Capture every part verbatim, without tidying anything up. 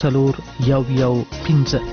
تلور یو یو پینزه.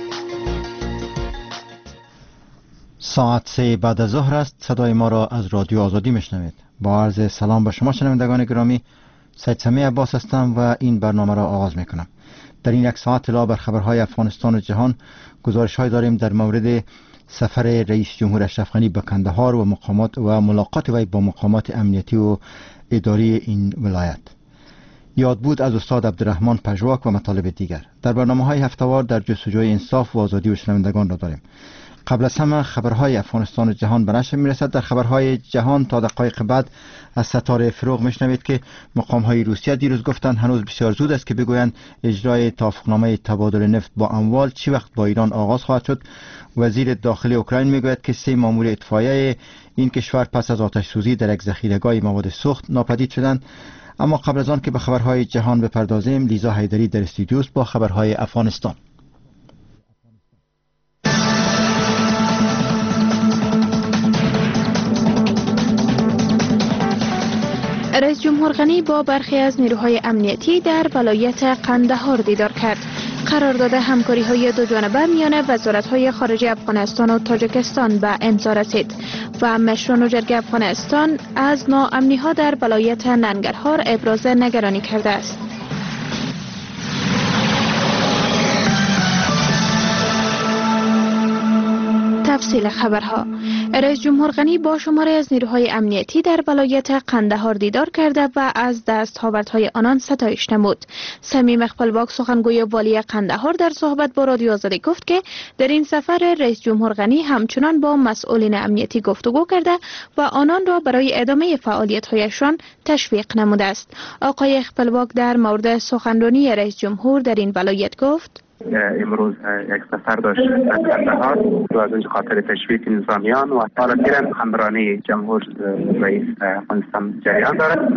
ساعت سه بعد از ظهر است. صدای ما را از رادیو آزادی میشنوید. با عرض سلام به شما شنوندگان گرامی، سید سمی عباس هستم و این برنامه را آغاز میکنم. در این یک ساعت اطلاع بر خبرهای افغانستان و جهان، گزارش های داریم در مورد سفر رئیس جمهور اشرف غنی به کندهار و مقامات و ملاقات وی با مقامات امنیتی و اداری این ولایت. یاد بود از استاد عبدالرحمن پژواک و مطالب دیگر. در برنامه‌های هفته‌وار در جستجوی انصاف و آزادی و شنوندگان را داریم. قبل از همه خبرهای افغانستان و جهان به نشر میرسد. در خبرهای جهان تا دقایق بعد از ستاره فروغ میشنوید که مقام‌های روسیه دیروز گفتند هنوز بسیار زود است که بگویند اجرای توافقنامه تبادل نفت با اموال چی وقت با ایران آغاز خواهد شد. وزیر داخلی اوکراین میگوید که سه مامور اطفائیه این کشور پس از آتش سوزی در یک ذخیره‌گاه مواد سوخت ناپدید شدند. اما قبل از آن که به خبرهای جهان بپردازیم، لیزا حیدری در استودیو است با خبرهای افغانستان. رئیس جمهور غنی با برخی از نیروهای امنیتی در ولایت قندهار دیدار کرد. قرارداد همکاری‌های دو جانبه میان وزارت‌های خارجه افغانستان و تاجیکستان به امضا رسید و مشران و جرگه افغانستان از ناامنی‌ها در ولایت ننگرهار ابراز نگرانی کرده است. تفصیل خبرها. رئیس جمهور غنی با شماری از نیروهای امنیتی در ولایت قندهار دیدار کرده و از دستاوردهای آنان ستایش نمود. صمیم اقبالباک سخنگوی والی قندهار در صحبت با رادیو آزادی گفت که در این سفر رئیس جمهور غنی همچنان با مسئولین امنیتی گفتگو کرده و آنان را برای ادامه فعالیت‌هایشان تشویق نموده است. آقای اقبالباک در مورد سخنرانی رئیس جمهور در این ولایت گفت: امروز یک سفر داشت در قندهار و از اونجا خاطر تشویق نظامیان و حالا دیگر سخنرانی جمهور رئیس افغانستان جریان دارد.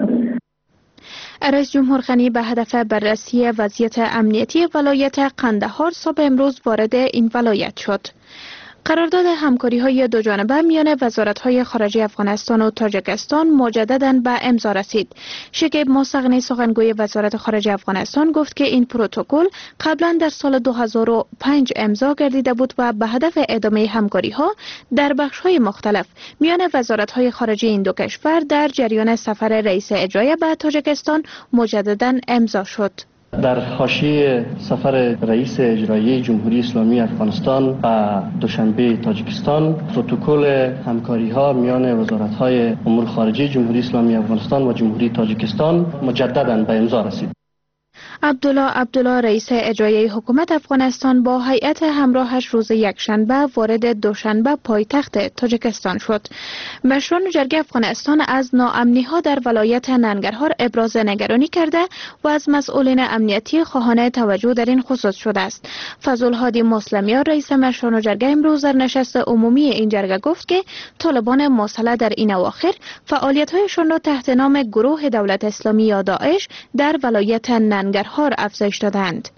رئیس جمهور غنی به هدف بررسی وضعیت امنیتی ولایت قندهار صبح امروز وارد این ولایت شد. قرارداد همکاری‌های دو جانبه میان وزارت‌های خارجه افغانستان و تاجیکستان مجدداً به امضا رسید. شکیب مستغنی سخنگوی وزارت خارجه افغانستان گفت که این پروتکل قبلا در سال دو هزار و پنج امضا گردیده بود و به هدف ادامه همکاری‌ها در بخش‌های مختلف میان وزارت‌های خارجه این دو کشور در جریان سفر رئیس اجرایی به تاجیکستان مجدداً امضا شد. در حاشیه سفر رئیس اجرایی جمهوری اسلامی افغانستان و دوشنبه تاجیکستان، پروتکل همکاری ها میان وزارت های امور خارجه جمهوری اسلامی افغانستان و جمهوری تاجیکستان مجددا به امضا رسید. عبدالله عبدالله رئیس اجرایی حکومت افغانستان با هیئت همراهش روز یکشنبه وارد دوشنبه پایتخت تاجیکستان شد. مشران جرگه افغانستان از ناامنی‌ها در ولایت ننگرهار ابراز نگرانی کرده و از مسئولین امنیتی خواهان توجه در این خصوص شده است. فضل‌الهادی مسلمیان رئیس مشران جرگه امروز در نشست عمومی این جرگه گفت که طالبان مسلح در این اواخر فعالیت‌هایشان را تحت نام گروه دولت اسلامی یا داعش در ولایت ننگرهار افزایش دادند.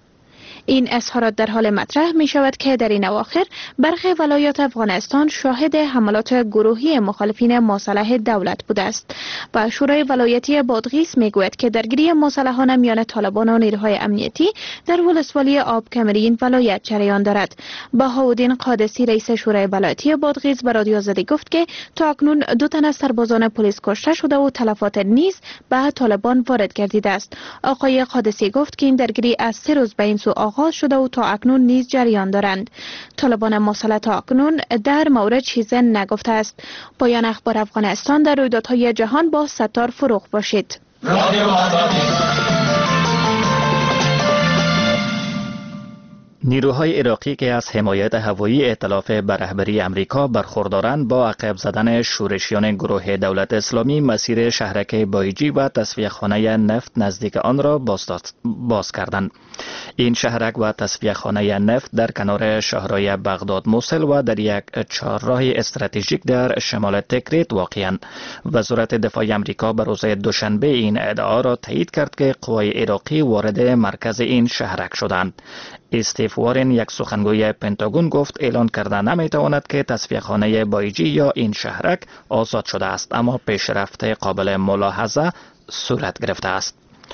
این اظهارات در حال مطرح می شود که در این اواخر برخی ولایات افغانستان شاهد حملات گروهی مخالفین مسلح دولت بوده است و شورای ولایتی بادغیس می گوید که درگیری مسلحانه میان طالبان و نیروهای امنیتی در ولسوالی آب کمری این ولایت جریان دارد. بهاءالدین قادسی رئیس شورای ولایتی بادغیس به رادیو آزادی گفت که تا اکنون دو تن از سربازان پلیس کشته شده و تلفات نیز به طالبان وارد گردیده است. آقای قادسی گفت که این درگیری از سه روز به این سو آغاز شده و تا اکنون نیز جریان دارند. طالبان مسلح تا اکنون در مورد چیزی نگفته است. پایان اخبار افغانستان. در رویدادهای جهان با ستار فروغ باشید. نیروهای عراقی که از حمایت هوایی ائتلاف به رهبری امریکا برخوردارند با عقب زدن شورشیان گروه دولت اسلامی مسیر شهرک بایجی و تصفیه‌خانه نفت نزدیک آن را باز کردند. این شهرک و تصفیه‌خانه نفت در کنار شهرهای بغداد موصل و در یک چهارراه استراتژیک در شمال تکریت واقعاند. وزارت دفاع امریکا به روز دوشنبه این ادعا را تایید کرد که قوای عراقی وارد مرکز این شهرک شدند. استیو وارن یک سخنگوی پنتاگون گفت اعلان کرده نمیتواند که تصفیه‌خانه بایجی یا این شهرک آزاد شده است، اما پیشرفت قابل ملاحظه صورت گرفته است.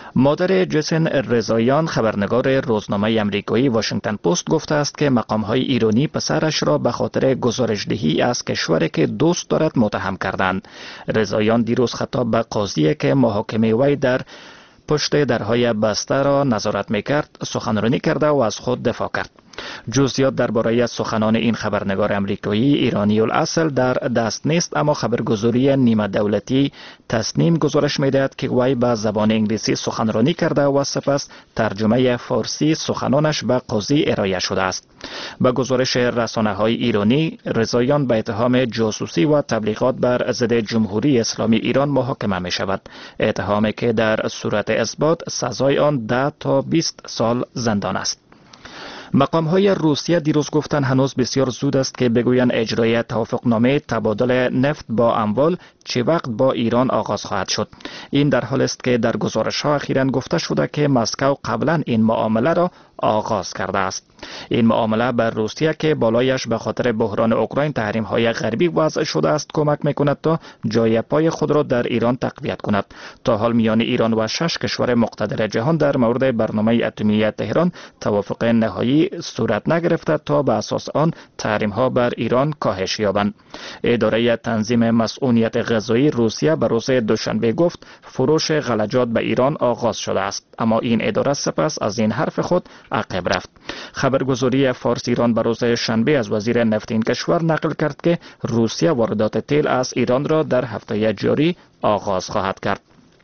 مادر جسن رضاییان خبرنگار روزنامه امریکایی واشنگتن پست گفته است که مقام‌های ایرانی پسرش را به خاطر گزارش‌دهی از کشوری که دوست دارد متهم کردند. رضاییان دیروز خطاب به قاضی که محاکمه وی در پشت درهای بسته را نظارت می‌کرد سخنرانی کرده و از خود دفاع کرد. جزئیات درباره سخنان این خبرنگار امریکایی ایرانی الاصل در دست نیست، اما خبرگزاری نیمه دولتی تصنیم گزارش می‌دهد که وی به زبان انگلیسی سخنرانی کرده و سپس ترجمه فارسی سخنانش به قاضی ارائه شده است. به گزارش رسانه‌های ایرانی، رضاییان به اتهام جاسوسی و تبلیغات بر ضد جمهوری اسلامی ایران محاکمه می‌شود. اتهامی که در صورت اثبات سزای آن ده تا بیست سال زندان است. مقام های روسیه دیروز گفتند هنوز بسیار زود است که بگویند اجرای توافقنامه تبادل نفت با اموال چه وقت با ایران آغاز خواهد شد. این در حال است که در گزارش ها اخیراً گفته شده که مسکو قبلا این معامله را آغاز کرده است. این معامله بر روسیه که بالایش به خاطر بحران اوکراین تحریم های غربی وضع شده است کمک میکند تا جای پای خود را در ایران تقویت کند. تا حال میان ایران و شش کشور مقتدر جهان در مورد برنامه اتمی تهران توافق نهایی صورت نگرفته تا به اساس آن تحریم ها بر ایران کاهش یابند. اداره تنظیم مسئولیت غذایی روسیه به روز دوشنبه گفت فروش غلجات به ایران آغاز شده است، اما این اداره سپس از این حرف خود عقب رفت. خبرگزاری فارس ایران به روز شنبه از وزیر نفت این کشور نقل کرد که روسیه واردات تیل از ایران را در هفته جاری آغاز خواهد کرد.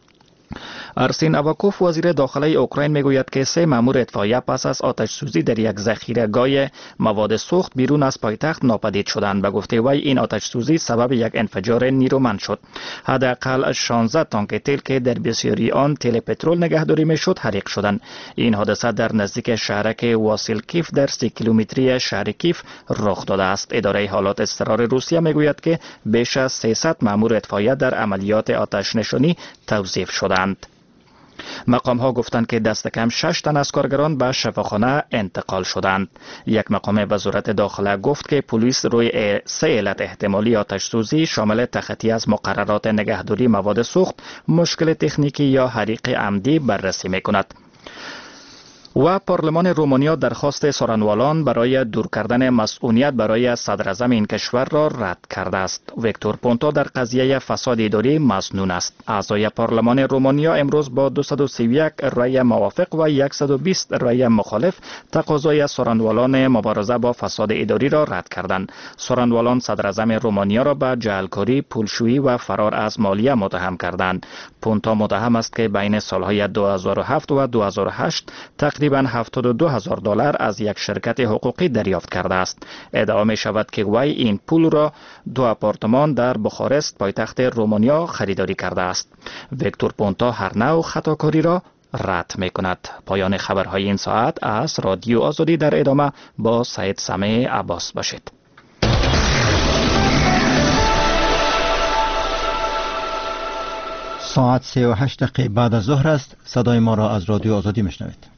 ارسین اواکوف وزیر داخلی اوکراین میگوید که سه مأمور اطفائیه پس از آتش سوزی در یک ذخیره‌گاه مواد سوخت بیرون از پایتخت ناپدید شدند. به گفته وی این آتش سوزی سبب یک انفجار نیرومند شد. حداقل شانزده تانک تیل که در بسیاری آن تیل پترول نگهداری میشد حریق شدند. این حادثه در نزدیک شهرک واسیلکیف در سی کیلومتری شهر کیف رخ داده است. اداره حالات اضطراری روسیه میگوید که بیش از سیصد مأمور اطفائیه در عملیات آتش نشانی توظیف شدند. مقام ها گفتند که دست کم شش تن از کارگران به شفاخانه انتقال شدند. یک مقام وزارت داخله گفت که پلیس روی سه علت احتمالی آتش سوزی شامل تخطی از مقررات نگهداری مواد سوخت، مشکل تکنیکی یا حریق عمدی بررسی میکند. و پارلمان رومانیا درخواست سارنوالان برای دور کردن مسئولیت برای صدراعظم این کشور را رد کرده است. ویکتور پونتا در قضیه فساد اداری مسنون است. اعضای پارلمان رومانیا امروز با دویست و سی و یک رأی موافق و صد و بیست رأی مخالف تقاضای سارنوالان مبارزه با فساد اداری را رد کردند. سارنوالان صدراعظم رومانیا را به جعلکاری، پولشویی و فرار از مالیه متهم کردند. پونتا متهم است که بین سالهای دو هزار و هفت و دو هزار و هشت تقریباً هفتاد و دو هزار دلار از یک شرکت حقوقی دریافت کرده است. ادعا می شود که وی این پول را دو آپارتمان در بخارست پایتخت رومانیا خریداری کرده است. ویکتور پونتا هر نوع خطاکاری را رد می کند. پایان خبرهای این ساعت از رادیو آزادی. در ادامه با سید سمیع عباس باشید. ساعت سه و هشت دقیقه بعد از ظهر است. صدای ما را از رادیو آزادی میشنوید.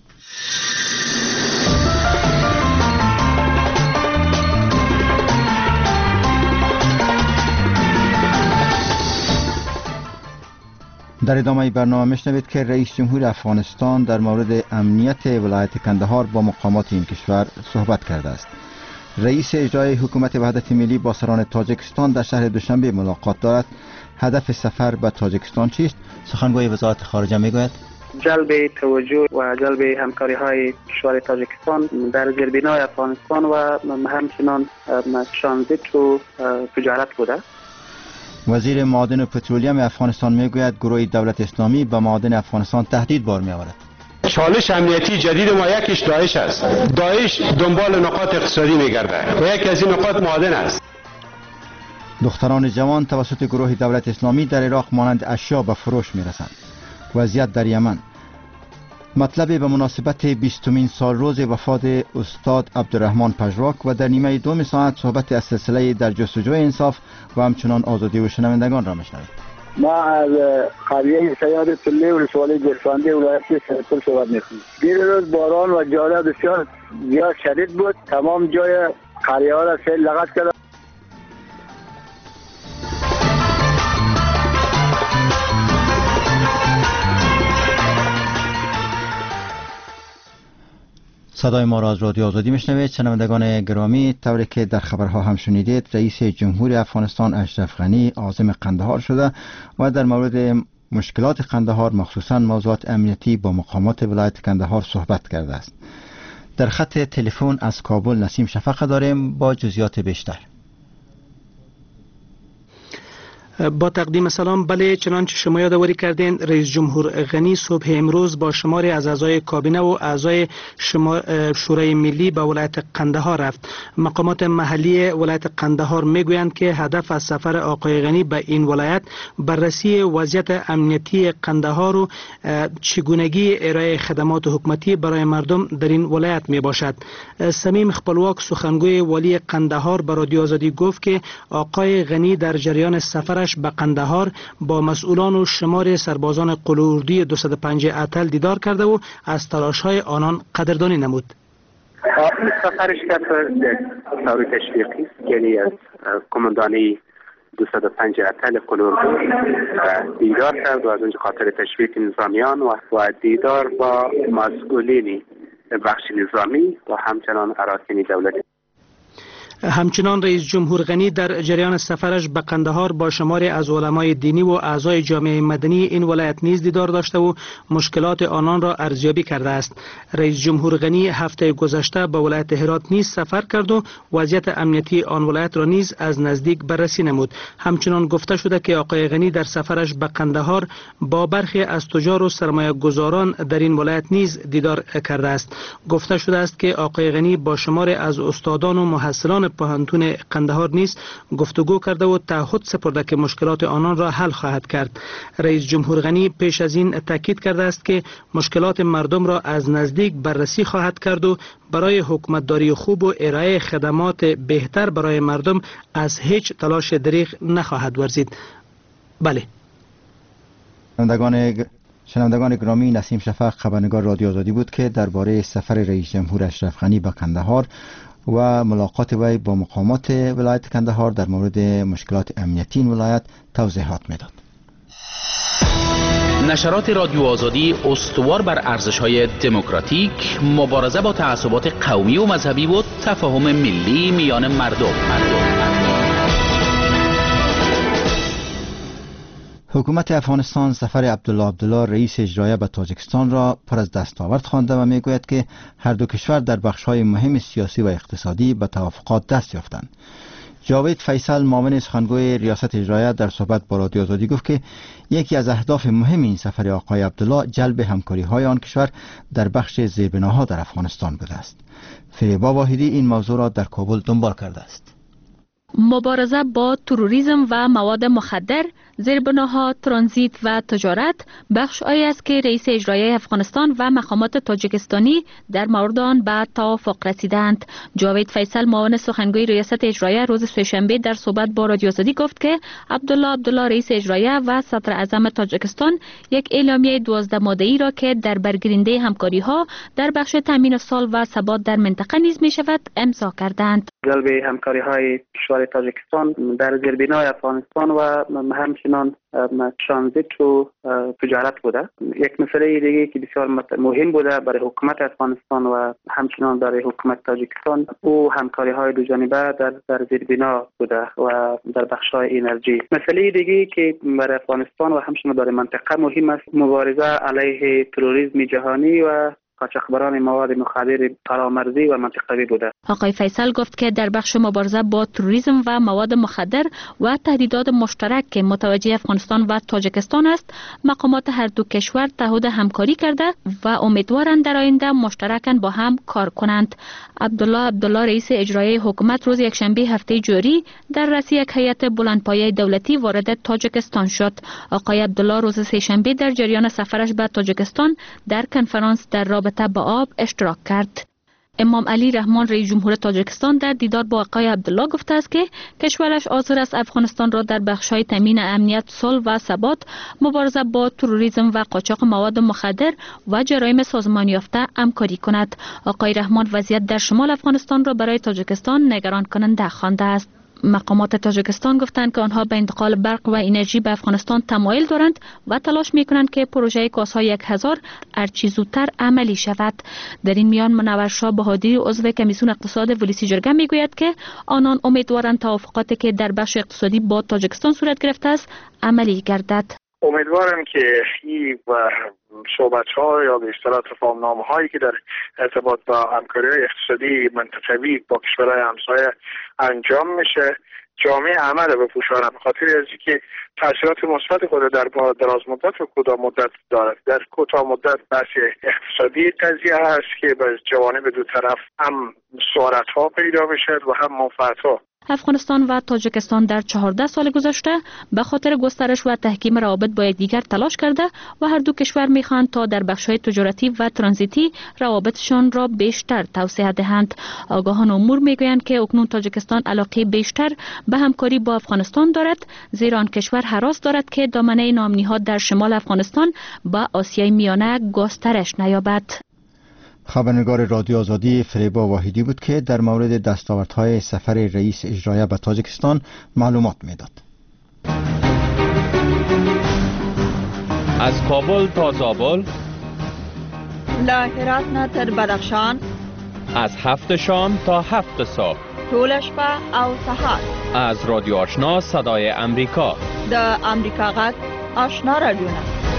در ادامه برنامه میشنوید که رئیس جمهور افغانستان در مورد امنیت ولایت کندهار با مقامات این کشور صحبت کرده است. رئیس اجرایی حکومت وحدت ملی با سران تاجیکستان در شهر دوشنبه ملاقات دارد. هدف سفر به تاجیکستان چیست؟ سخنگوی وزارت خارجه میگوید جلب توجه و جلب همکاری های کشور تاجیکستان در زیربنای افغانستان و همچنان ترانزیت و تجارت بوده. وزیر معادن و پترولیم افغانستان میگوید گروه دولت اسلامی به معادن افغانستان تهدید بار میآورد. چالش امنیتی جدید ما یکیش داعش است. داعش دنبال نقاط اقتصادی میگرده و یکی از این نقاط معادن است. دختران جوان توسط گروه دولت اسلامی در عراق مانند اشیا به فروش میرسند. وضعیت در یمن. مطلب به مناسبت بیستمین سال روز وفات استاد عبدالرحمن پژواک و در نیمه دوم ساعت صحبت از سلسله در جستجوی انصاف و همچنان آزادی و شنوندگان را میشنوید. ما از قریه سیاد تله ولسوالی گرفانده ولایت سرپل صحبت میکنیم. دیر روز باران و جاره بسیار زیاد شدید بود. تمام جای قریه ها را سیل لغت کرد. صدای ما را از رادیو آزادی میشنوید. شنوندگان گرامی، طوری که در خبرها هم شنیدید، رئیس جمهوری افغانستان اشرف غنی عازم قندهار شده و در مورد مشکلات قندهار مخصوصا موضوعات امنیتی با مقامات ولایت قندهار صحبت کرده است. در خط تلفن از کابل نسیم شفق داریم با جزئیات بیشتر. با تقدیم سلام. بله، چنانچه شما یادآوری کردین، رئیس جمهور غنی صبح امروز با شماری از اعضای کابینه و اعضای شورای ملی به ولایت قندهار رفت. مقامات محلی ولایت قندهار میگویند که هدف از سفر آقای غنی به این ولایت بررسی وضعیت امنیتی قندهار و چگونگی ارائه خدمات حکومتی برای مردم در این ولایت می باشد. صمیم خپلواک سخنگوی والی قندهار به رادیو آزادی گفت که آقای غنی در جریان سفرش به قندهار با مسئولان و شمار سربازان قلوردی دویست و پنجاه اتل دیدار کرده و از تلاش‌های آنان قدردانی نمود. این سفرش که طور تشویقی است، یعنی از کماندانی دویست و پنجاه اتل قلوردی دیدار کرد و از اونجا خاطر تشویق نظامیان و دیدار با مسئولین بخش نظامی و همچنان اراکین دولتی. همچنان رئیس جمهور غنی در جریان سفرش به قندهار با شماری از علمای دینی و اعضای جامعه مدنی این ولایت نیز دیدار داشته و مشکلات آنان را ارزیابی کرده است. رئیس جمهور غنی هفته گذشته به ولایت هرات نیز سفر کرد و وضعیت امنیتی آن ولایت را نیز از نزدیک بررسی نمود. همچنان گفته شده که آقای غنی در سفرش به قندهار با برخی از تجار و سرمایه گذاران در این ولایت نیز دیدار کرده است. گفته شده است که آقای غنی با شماری از استادان و محصلان پوهنتون قندهار نیز گفتگو کرده و تعهد سپرده که مشکلات آنان را حل خواهد کرد. رئیس جمهور غنی پیش از این تاکید کرده است که مشکلات مردم را از نزدیک بررسی خواهد کرد و برای حکومتداری خوب و ارائه خدمات بهتر برای مردم از هیچ تلاش دریغ نخواهد ورزید. بله. شنوندگان شنوندگان گرامی، نسیم شفق خبرنگار رادیو آزادی بود که درباره سفر رئیس جمهور اشرف غنی به قندهار و ملاقات وی با مقامات ولایت قندهار در مورد مشکلات امنیتی این ولایت توضیحات میداد. نشرات رادیو آزادی استوار بر ارزش‌های دموکراتیک، مبارزه با تعصبات قومی و مذهبی و تفاهم ملی میان مردم. مردم. حکومت افغانستان سفر عبدالله عبدالله رئیس اجرایی به تاجیکستان را پر از دستاورد خوانده و میگوید که هر دو کشور در بخش‌های مهم سیاسی و اقتصادی به توافقات دست یافتند. جاوید فیصل معاون سخنگوی ریاست اجرایی در صحبت با رادیو آزادی گفت که یکی از اهداف مهم این سفر آقای عبدالله جلب همکاری‌های آن کشور در بخش زیربناها در افغانستان بوده است. فریبا واحدی این موضوع را در کابل دنبال کرده است. مبارزه با تروریسم و مواد مخدر، زیربناها، ترانزیت و تجارت بخش‌هایی است که رئیس اجرایی افغانستان و مقامات تاجیکستانی در مورد آن به توافق رسیدند. جاوید فیصل معاون سخنگوی ریاست اجرایی روز سه‌شنبه در صحبت با رادیو آزادی گفت که عبدالله عبدالله رئیس اجرایی و صدر اعظم تاجیکستان یک اعلامیه دوازده ماده‌ای را که در برگیرنده همکاری‌ها در بخش تامین سال و ثبات در منطقه نیز می‌شود امضا کردند. جلب همکاری‌های کشور تاجیکستان در زیربنای افغانستان و همچنان ترانزیت و تجارت بوده. یک مسئله دیگه که بسیار مهم بوده برای حکومت افغانستان و همچنان برای حکومت تاجیکستان او همکاری‌های دو جانبه در در زیربنا بوده و در بخش‌های انرژی. مسئله دیگه که برای افغانستان و همچنان برای منطقه مهم است مبارزه علیه تروریسم جهانی و قاچاقبران مواد مخدر فرامرزی و منطقوی بوده. آقای فیصل گفت که در بخش مبارزه با تروریسم و مواد مخدر و تهدیدات مشترک که متوجه افغانستان و تاجیکستان است، مقامات هر دو کشور تعهد همکاری کرده و امیدوارند در آینده مشترکاً با هم کار کنند. عبدالله عبدالله رئیس اجرایی حکومت روز یکشنبه هفته جاری در رأس یک هیئت بلندپایه دولتی وارد تاجیکستان شد. آقای عبدالله روز سه‌شنبه در جریان سفرش به تاجیکستان در کنفرانس در رابطه با آب اشتراک کرد. امام علی رحمان رئیس جمهور تاجیکستان در دیدار با آقای عبدالله گفته است که کشورش حاضر است افغانستان را در بخش‌های تامین امنیت، صلح و ثبات، مبارزه با تروریسم و قاچاق مواد مخدر و جرایم سازمان یافته همکاری کند. آقای رحمان وضعیت در شمال افغانستان را برای تاجیکستان نگران کننده خوانده است. مقامات تاجیکستان گفتند که آنها به انتقال برق و انرژی به افغانستان تمایل دارند و تلاش میکنند که پروژه کاسا یک هزار هرچی زودتر عملی شود. در این میان منور شاه بهادری عضو کمیسیون اقتصاد ولسی جرگه میگوید که آنان امیدوارند توافقاتی که در بخش اقتصادی با تاجیکستان صورت گرفته است عملی گردد. امیدوارم که این و صحبت‌ها یا به اصطلاح تفاهم‌نامه هایی که در ارتباط با همکاری اقتصادی منطقوی با کشورهای همسایه انجام میشه جامعه عمل بپوشانه، به خاطر از اینکه تاثیرات مثبت خود در دراز مدت و کوتاه مدت دارد. در کوتاه مدت بحث اقتصادی قضیه هست که به جوانب دو طرف هم سعادت‌ها پیدا میشه و هم منفعت‌ها. افغانستان و تاجیکستان در چهارده سال گذشته به خاطر گسترش و تحکیم روابط با یکدیگر تلاش کرده و هر دو کشور میخواهند تا در بخش‌های تجارتی و ترانزیتی روابطشان را بیشتر توسعه دهند. آگاهان امور میگویند که اکنون تاجیکستان علاقه بیشتر به همکاری با افغانستان دارد، زیرا آن کشور هراس دارد که دامنه ناامنی‌ها در شمال افغانستان با آسیای میانه گسترش نیابد. خبرنگار رادیو آزادی فریبا واحدی بود که در مورد دستاوردهای سفر رئیس اجرایی به تاجیکستان معلومات میداد. از کابل تا زابل، له هرات نه تر بدخشان، از هفت شام تا هفت صبح، ټول شپه او سهار، از رادیو آشنا صدای امریکا، د امریکا غږ آشنا رادیو.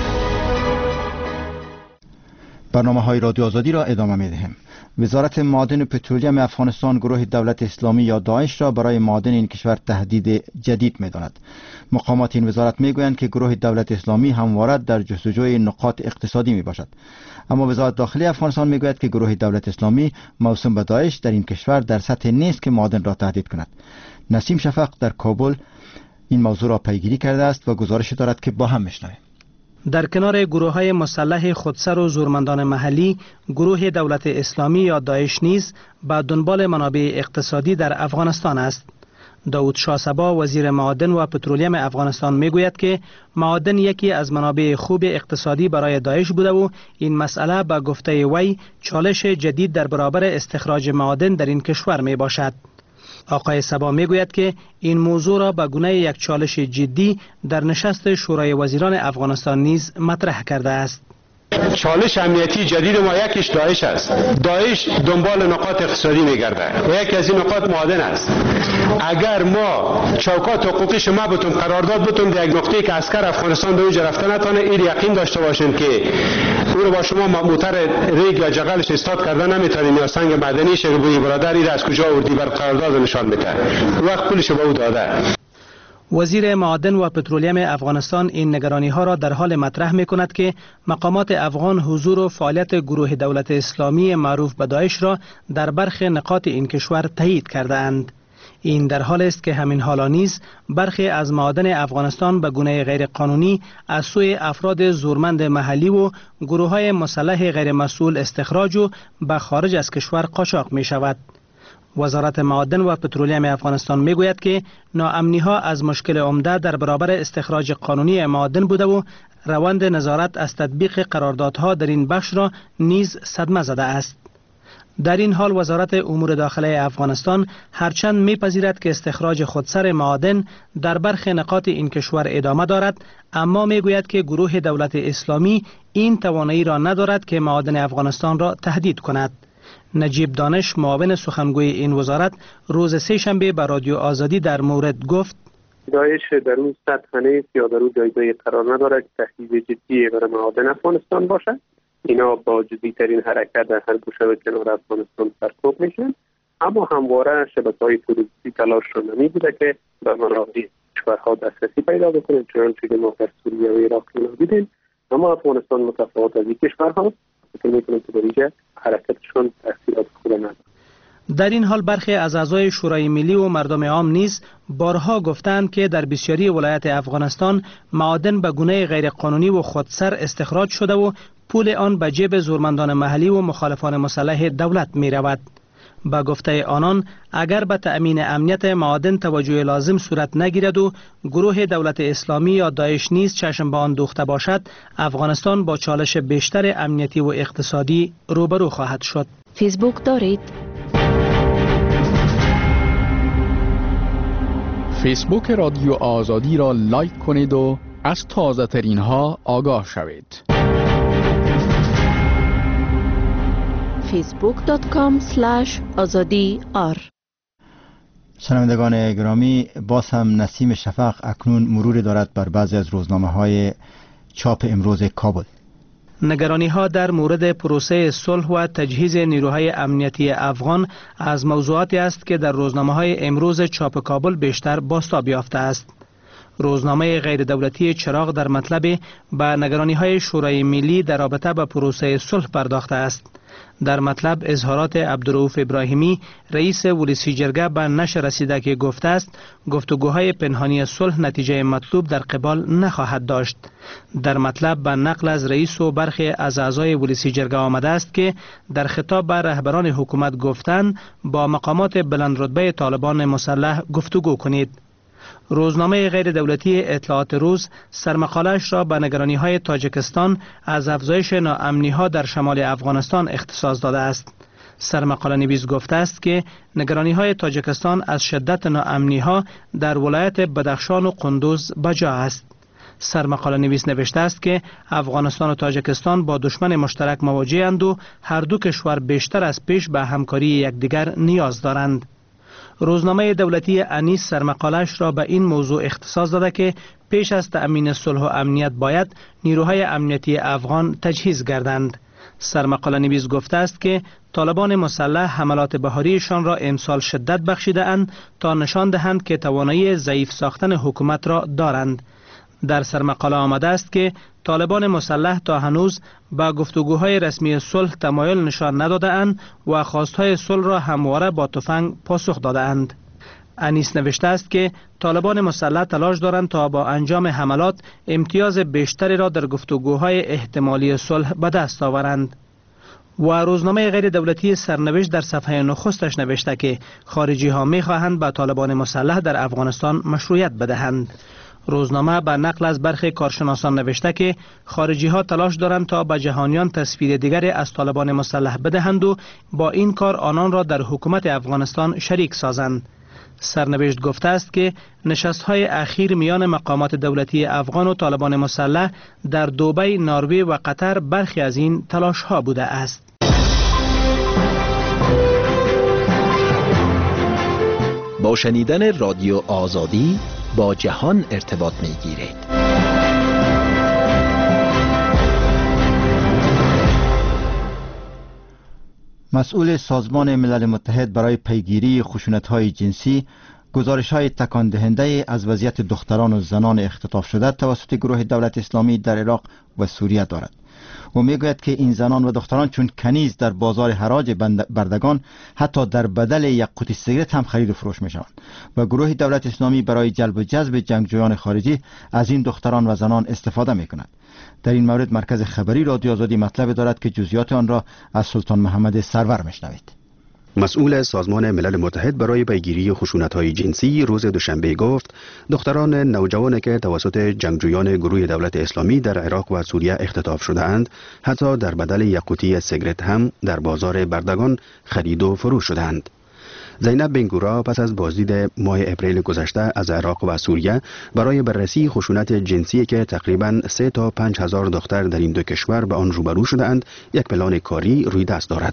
برنامه های رادیو آزادی را ادامه می دهیم. وزارت معادن و پترولیم افغانستان گروه دولت اسلامی یا داعش را برای معادن این کشور تهدید جدید می داند. مقامات این وزارت می گویند که گروه دولت اسلامی همواره در جستجوی نقاط اقتصادی می باشد. اما وزارت داخلی افغانستان می گوید که گروه دولت اسلامی موسوم به داعش در این کشور در سطح نیست که معادن را تهدید کند. نسیم شفق در کابل این موضوع را پیگیری کرده است و گزارش دارد که با هم میشنویم. در کنار گروه های مسلح خودسر و زورمندان محلی، گروه دولت اسلامی یا داعش نیز به دنبال منابع اقتصادی در افغانستان است. داود شاه صبا وزیر معادن و پترولیم افغانستان میگوید که معادن یکی از منابع خوب اقتصادی برای داعش بوده و این مسئله به گفته وی چالش جدید در برابر استخراج معادن در این کشور می باشد. آقای صبا میگوید که این موضوع را به گونه یک چالش جدی در نشست شورای وزیران افغانستان نیز مطرح کرده است. چالش امنیتی جدید ما یکیش داعش است. داعش دنبال نقاط اقتصادی میگرده و یکی از این نقاط معادن است. اگر ما چوکات حقوقی شما بتون قرارداد بتون در یک نقطه‌ای که عسکر افغانستان به اونجا رفته نتونه، این یقین داشته باشین که اون رو با شما موتر ریگ یا جغلش استاد کردن نمیتونین یا سنگ معدنی شه بوی برادر این از کجا آوردی بر قرارداد نشان میده. وقت پولش به او داده. وزیر معادن و پترولیم افغانستان این نگرانی ها را در حال مطرح می کند که مقامات افغان حضور و فعالیت گروه دولت اسلامی معروف به داعش را در برخی نقاط این کشور تایید کرده اند. این در حال است که همین حالا نیز برخی از معادن افغانستان به گونه غیر قانونی از سوی افراد زورمند محلی و گروه های مسلح غیر مسئول استخراج و به خارج از کشور قاچاق می شود. وزارت معادن و پترولیم افغانستان میگوید که ناامنی ها از مشکل عمده در برابر استخراج قانونی معادن بوده و روند نظارت از تطبیق قراردادها در این بخش را نیز صدمه زده است. در این حال وزارت امور داخلی افغانستان هرچند میپذیرد که استخراج خودسر معادن در برخی نقاط این کشور ادامه دارد، اما میگوید که گروه دولت اسلامی این توانایی را ندارد که معادن افغانستان را تهدید کند. نجیب دانش معاون سخنگوی این وزارت روز سه شنبه به رادیو آزادی در مورد گفت داعش در اون سطح نیست یا در اون جایگاهی قرار ندارد که تهدید جدی برای معادن افغانستان باشد. اینا با جدی ترین حرکت در هر گوشه و کنار افغانستان سرکوب میشن، اما همواره شبکه‌های تروریستی تلاش رو نمی‌بوده که به منابع کشورها دسترسی پیدا بکنه، چنانچه که ما در سوریه و عراق دیدیم. اما افغانستان متفاوت از این کشورها فکر می‌کنم که در اینجا حرکتشون تأثیرات خوب نداره. در این حال برخی از اعضای شورای ملی و مردم عام نیز بارها گفتند که در بسیاری ولایت افغانستان معادن به گونه غیرقانونی و خودسر استخراج شده و پول آن به جیب زورمندان محلی و مخالفان مسلح دولت می رود. با گفته آنان اگر به تأمین امنیت معادن توجه لازم صورت نگیرد و گروه دولت اسلامی یا داعش نیز چشم به آن دوخته باشد، افغانستان با چالش بیشتر امنیتی و اقتصادی روبرو خواهد شد. فیسبوک دارید؟ فیسبوک رادیو آزادی را لایک کنید و از تازه ترین ها آگاه شوید. فیسبوک دات کام اسلش آزادی آر. شنوندگان گرامی، باز هم نسیم شفق اکنون مروری دارد بر بعضی از روزنامه های چاپ امروز کابل. نگرانی ها در مورد پروسه صلح و تجهیز نیروهای امنیتی افغان از موضوعاتی است که در روزنامه های امروز چاپ کابل بیشتر بازتاب یافته است. روزنامه غیر دولتی چراغ در مطلب به نگرانی های شورای ملی در رابطه با پروسه صلح پرداخته است. در مطلب اظهارات عبدالرؤوف ابراهیمی رئیس ولسی جرگه به نشر رسیده که گفته است گفتگوهای پنهانی صلح نتیجه مطلوب در قبال نخواهد داشت. در مطلب به نقل از رئیس و برخی از اعضای ولسی جرگه آمده است که در خطاب به رهبران حکومت گفتند با مقامات بلند رتبه طالبان مسلح گفتگو کنید. روزنامه غیر دولتی اطلاعات روز سرمقاله‌اش را به نگرانی‌های تاجیکستان از افزایش ناامنی‌ها در شمال افغانستان اختصاص داده است. سرمقاله نویس گفته است که نگرانی‌های تاجیکستان از شدت ناامنی‌ها در ولایت بدخشان و قندوز بجا است. سرمقاله نویس نوشته است که افغانستان و تاجیکستان با دشمن مشترک مواجه‌اند و هر دو کشور بیشتر از پیش به همکاری یکدیگر نیاز دارند. روزنامه دولتی انیس سرمقاله‌اش را به این موضوع اختصاص داده که پیش از تأمین صلح و امنیت باید نیروهای امنیتی افغان تجهیز گردند. سرمقاله نویس گفته است که طالبان مسلح حملات بهاریشان را امسال شدت بخشیده اند تا نشان دهند که توانایی ضعیف ساختن حکومت را دارند. در سرمقاله آمده است که طالبان مسلح تا هنوز با گفتگوهای رسمی صلح تمایل نشان نداده اند و خواستهای صلح را همواره با تفنگ پاسخ داده اند. انیس نوشته است که طالبان مسلح تلاش دارند تا با انجام حملات امتیاز بیشتری را در گفتگوهای احتمالی صلح به دست آورند. و روزنامه غیر دولتی سرنوشت در صفحه نخستش نوشته که خارجی ها می خواهند به طالبان مسلح در افغانستان مشروعیت بدهند. روزنامه به نقل از برخی کارشناسان نوشته که خارجی ها تلاش دارند تا به جهانیان تصویر دیگری از طالبان مسلح بدهند و با این کار آنان را در حکومت افغانستان شریک سازند. سرنوشت گفته است که نشست‌های اخیر میان مقامات دولتی افغان و طالبان مسلح در دبی، نروژ و قطر برخی از این تلاش‌ها بوده است. با شنیدن رادیو آزادی با جهان ارتباط می‌گیرید. مسئول سازمان ملل متحد برای پیگیری خشونت‌های جنسی گزارش‌های تکان دهنده از وضعیت دختران و زنان اختطاف شده توسط گروه دولت اسلامی در عراق و سوریه دارد و میگوید که این زنان و دختران چون کنیز در بازار حراج بردگان حتی در بدل یک قوطی سیگرت هم خرید و فروش میشوند و گروه دولت اسلامی برای جلب و جذب جنگجویان خارجی از این دختران و زنان استفاده میکند. در این مورد مرکز خبری رادیو آزادی مطلب دارد که جزئیات آن را از سلطان محمد سرور میشنوید. مسئول سازمان ملل متحد برای پیگیری خشونت‌های جنسی روز دوشنبه گفت دختران نوجوانی که توسط جنگجویان گروه دولت اسلامی در عراق و سوریه اختطاف شده‌اند حتی در بدل یک قوطی سیگرت هم در بازار بردگان خرید و فروش شده‌اند. زینب بنگورا پس از بازدید ماه اپریل گذشته از عراق و سوریه برای بررسی خشونت جنسی که تقریباً سه تا پنج هزار دختر در این دو کشور به آن روبرو شده‌اند یک پلان کاری روی دست دارد.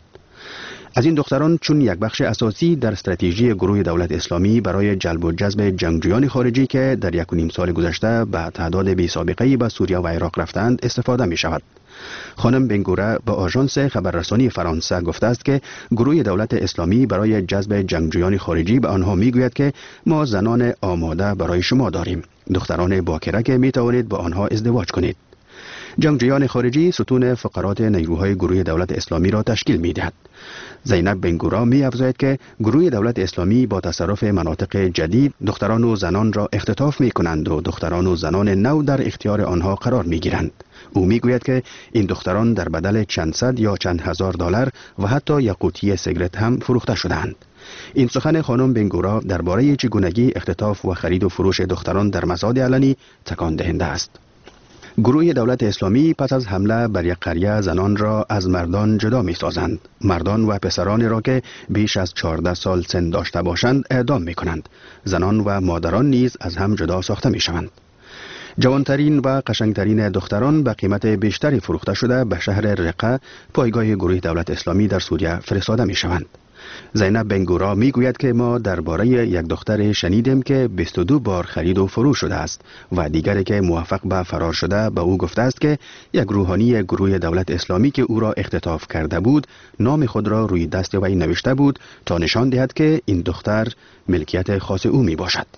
از این دختران چون یک بخش اساسی در استراتژی گروه دولت اسلامی برای جلب و جذب جنگجویان خارجی که در یک و نیم سال گذشته به تعداد بی سابقه‌ای به سوریه و عراق رفتند استفاده می شود. خانم بنگوره به آژانس خبررسانی فرانسه گفته است که گروه دولت اسلامی برای جذب جنگجویان خارجی به آنها می گوید که ما زنان آماده برای شما داریم، دختران باکره که می توانید با آنها ازدواج کنید. جنگجویان خارجی ستون فقرات نیروهای گروه دولت اسلامی را تشکیل می دهد. زینب بنگورا می افزاید که گروه دولت اسلامی با تصرف مناطق جدید دختران و زنان را اختطاف می کنند و دختران و زنان نو در اختیار آنها قرار می گیرند. او می گوید که این دختران در بدل چند صد یا چند هزار دلار و حتی یک قوطی سیگرت هم فروخته شدند. این سخن خانم بنگورا درباره چگونگی اختطاف و خرید و فروش دختران در مزاد علنی تکان دهنده است. گروه دولت اسلامی پس از حمله بر یک قریه زنان را از مردان جدا می سازند. مردان و پسران را که بیش از چهارده سال سن داشته باشند اعدام می کنند. زنان و مادران نیز از هم جدا ساخته می شوند. جوانترین و قشنگترین دختران به قیمت بیشتری فروخته شده به شهر رقه، پایگاه گروه دولت اسلامی در سوریه فرستاده می شوند. زینب بنگورا می گوید که ما درباره یک دختر شنیدیم که بیست و دو بار خرید و فروش شده است و دیگری که موفق به فرار شده به او گفته است که یک روحانی گروه دولت اسلامی که او را اختطاف کرده بود نام خود را روی دست وی نوشته بود تا نشان دهد که این دختر ملکیت خاص او می باشد.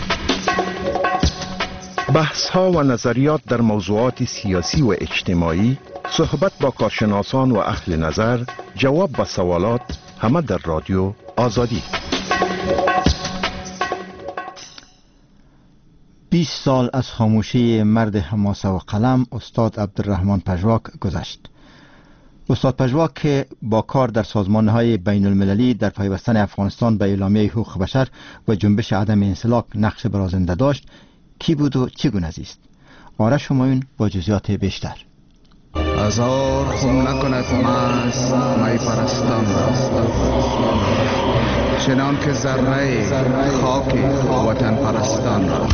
بحث ها و نظریات در موضوعات سیاسی و اجتماعی، صحبت با کارشناسان و اهل نظر، جواب به سوالات، همه در رادیو آزادی. بیست سال از خاموشی مرد حماسه و قلم استاد عبدالرحمن پژواک گذشت. استاد پژواک که با کار در سازمان‌های بین المللی در پیوستن افغانستان به اعلامیه حقوق بشر و جنبش عدم انسلاک نقش برازنده داشت، کی بود و چگونه است؟ آرش همایون با جزئیات بیشتر. هزار خون نکند مست می پرستان را، چنان که ذره خاک وطن پرستان را.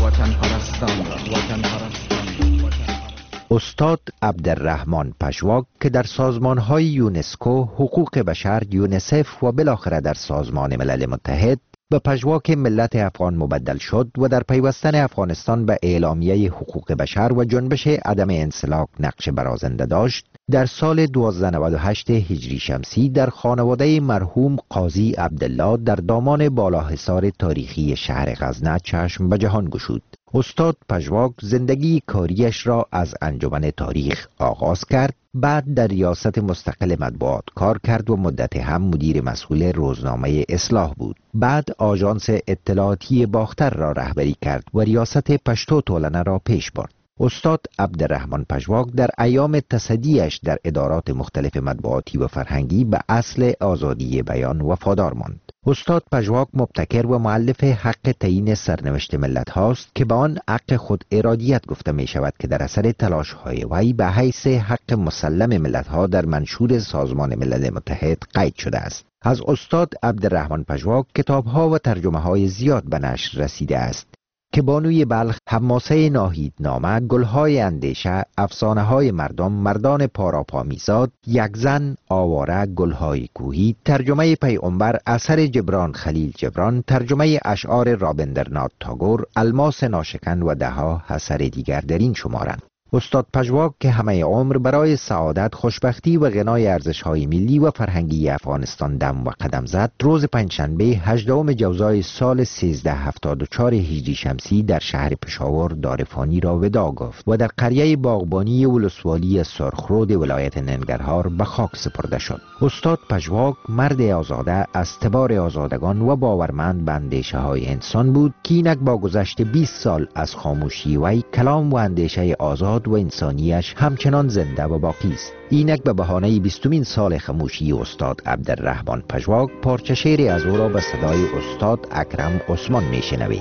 استاد عبدالرحمن پژواک که در سازمان‌های یونسکو، حقوق بشر، یونیسف و بالاخره در سازمان ملل متحد به پژواک ملت افغان مبدل شد و در پیوستن افغانستان به اعلامیه حقوق بشر و جنبش عدم انسلاک نقش برازنده داشت، در سال هزار و دویست و نود و هشت هجری شمسی در خانواده مرحوم قاضی عبدالله در دامان بالاحصار تاریخی شهر غزنه چشم به جهان گشود. استاد پژواک زندگی کاریش را از انجمن تاریخ آغاز کرد، بعد در ریاست مستقل مطبوعات کار کرد و مدت هم مدیر مسئول روزنامه اصلاح بود. بعد آژانس اطلاعاتی باختر را رهبری کرد و ریاست پشتو تولنه را پیش برد. استاد عبدالرحمن پژواک در ایام تصدیش در ادارات مختلف مطبوعاتی و فرهنگی به اصل آزادی بیان وفادار ماند. استاد پژواک مبتکر و مؤلف حق تعیین سرنوشت ملت هاست که به آن حق خود ارادیت گفته می شود که در اثر تلاش های وی به حیث حق مسلم ملت ها در منشور سازمان ملل متحد قید شده است. از استاد عبدالرحمن پژواک کتاب ها و ترجمه های زیاد به نشر رسیده است که بانوی بلخ، حماسه ناهید نامه، گلهای اندیشه، افسانه های مردم، مردان پاراپا میزاد، یک زن، آواره، گلهای کوهی، ترجمه پیغمبر اثر جبران خلیل جبران، ترجمه اشعار رابندرنات تاگور، الماس ناشکن و دهها اثر دیگر در این شمارند. استاد پژواک که همه عمر برای سعادت، خوشبختی و غنای ارزش‌های ملی و فرهنگی افغانستان دم و قدم زد، روز پنجشنبه هجدهم جوزای سال سیزده هفتاد و چهار هجری شمسی در شهر پشاور دارفانی را وداع گفت و در قریه باغبانی ولسوالی سرخرود ولایت ننگرهار به خاک سپرده شد. استاد پژواک مرد آزاده از تبار آزادگان و باورمند به اندیشه‌های انسان بود که اینک با گذشت بیست سال از خاموشی وی، کلام و اندیشه آزاد و انسانیش همچنان زنده و باقی است. اینک به بهانه بیستمین سال خاموشی استاد عبدالرحمن پژواک پارچه شعری از او را به صدای استاد اکرم عثمان میشنوید.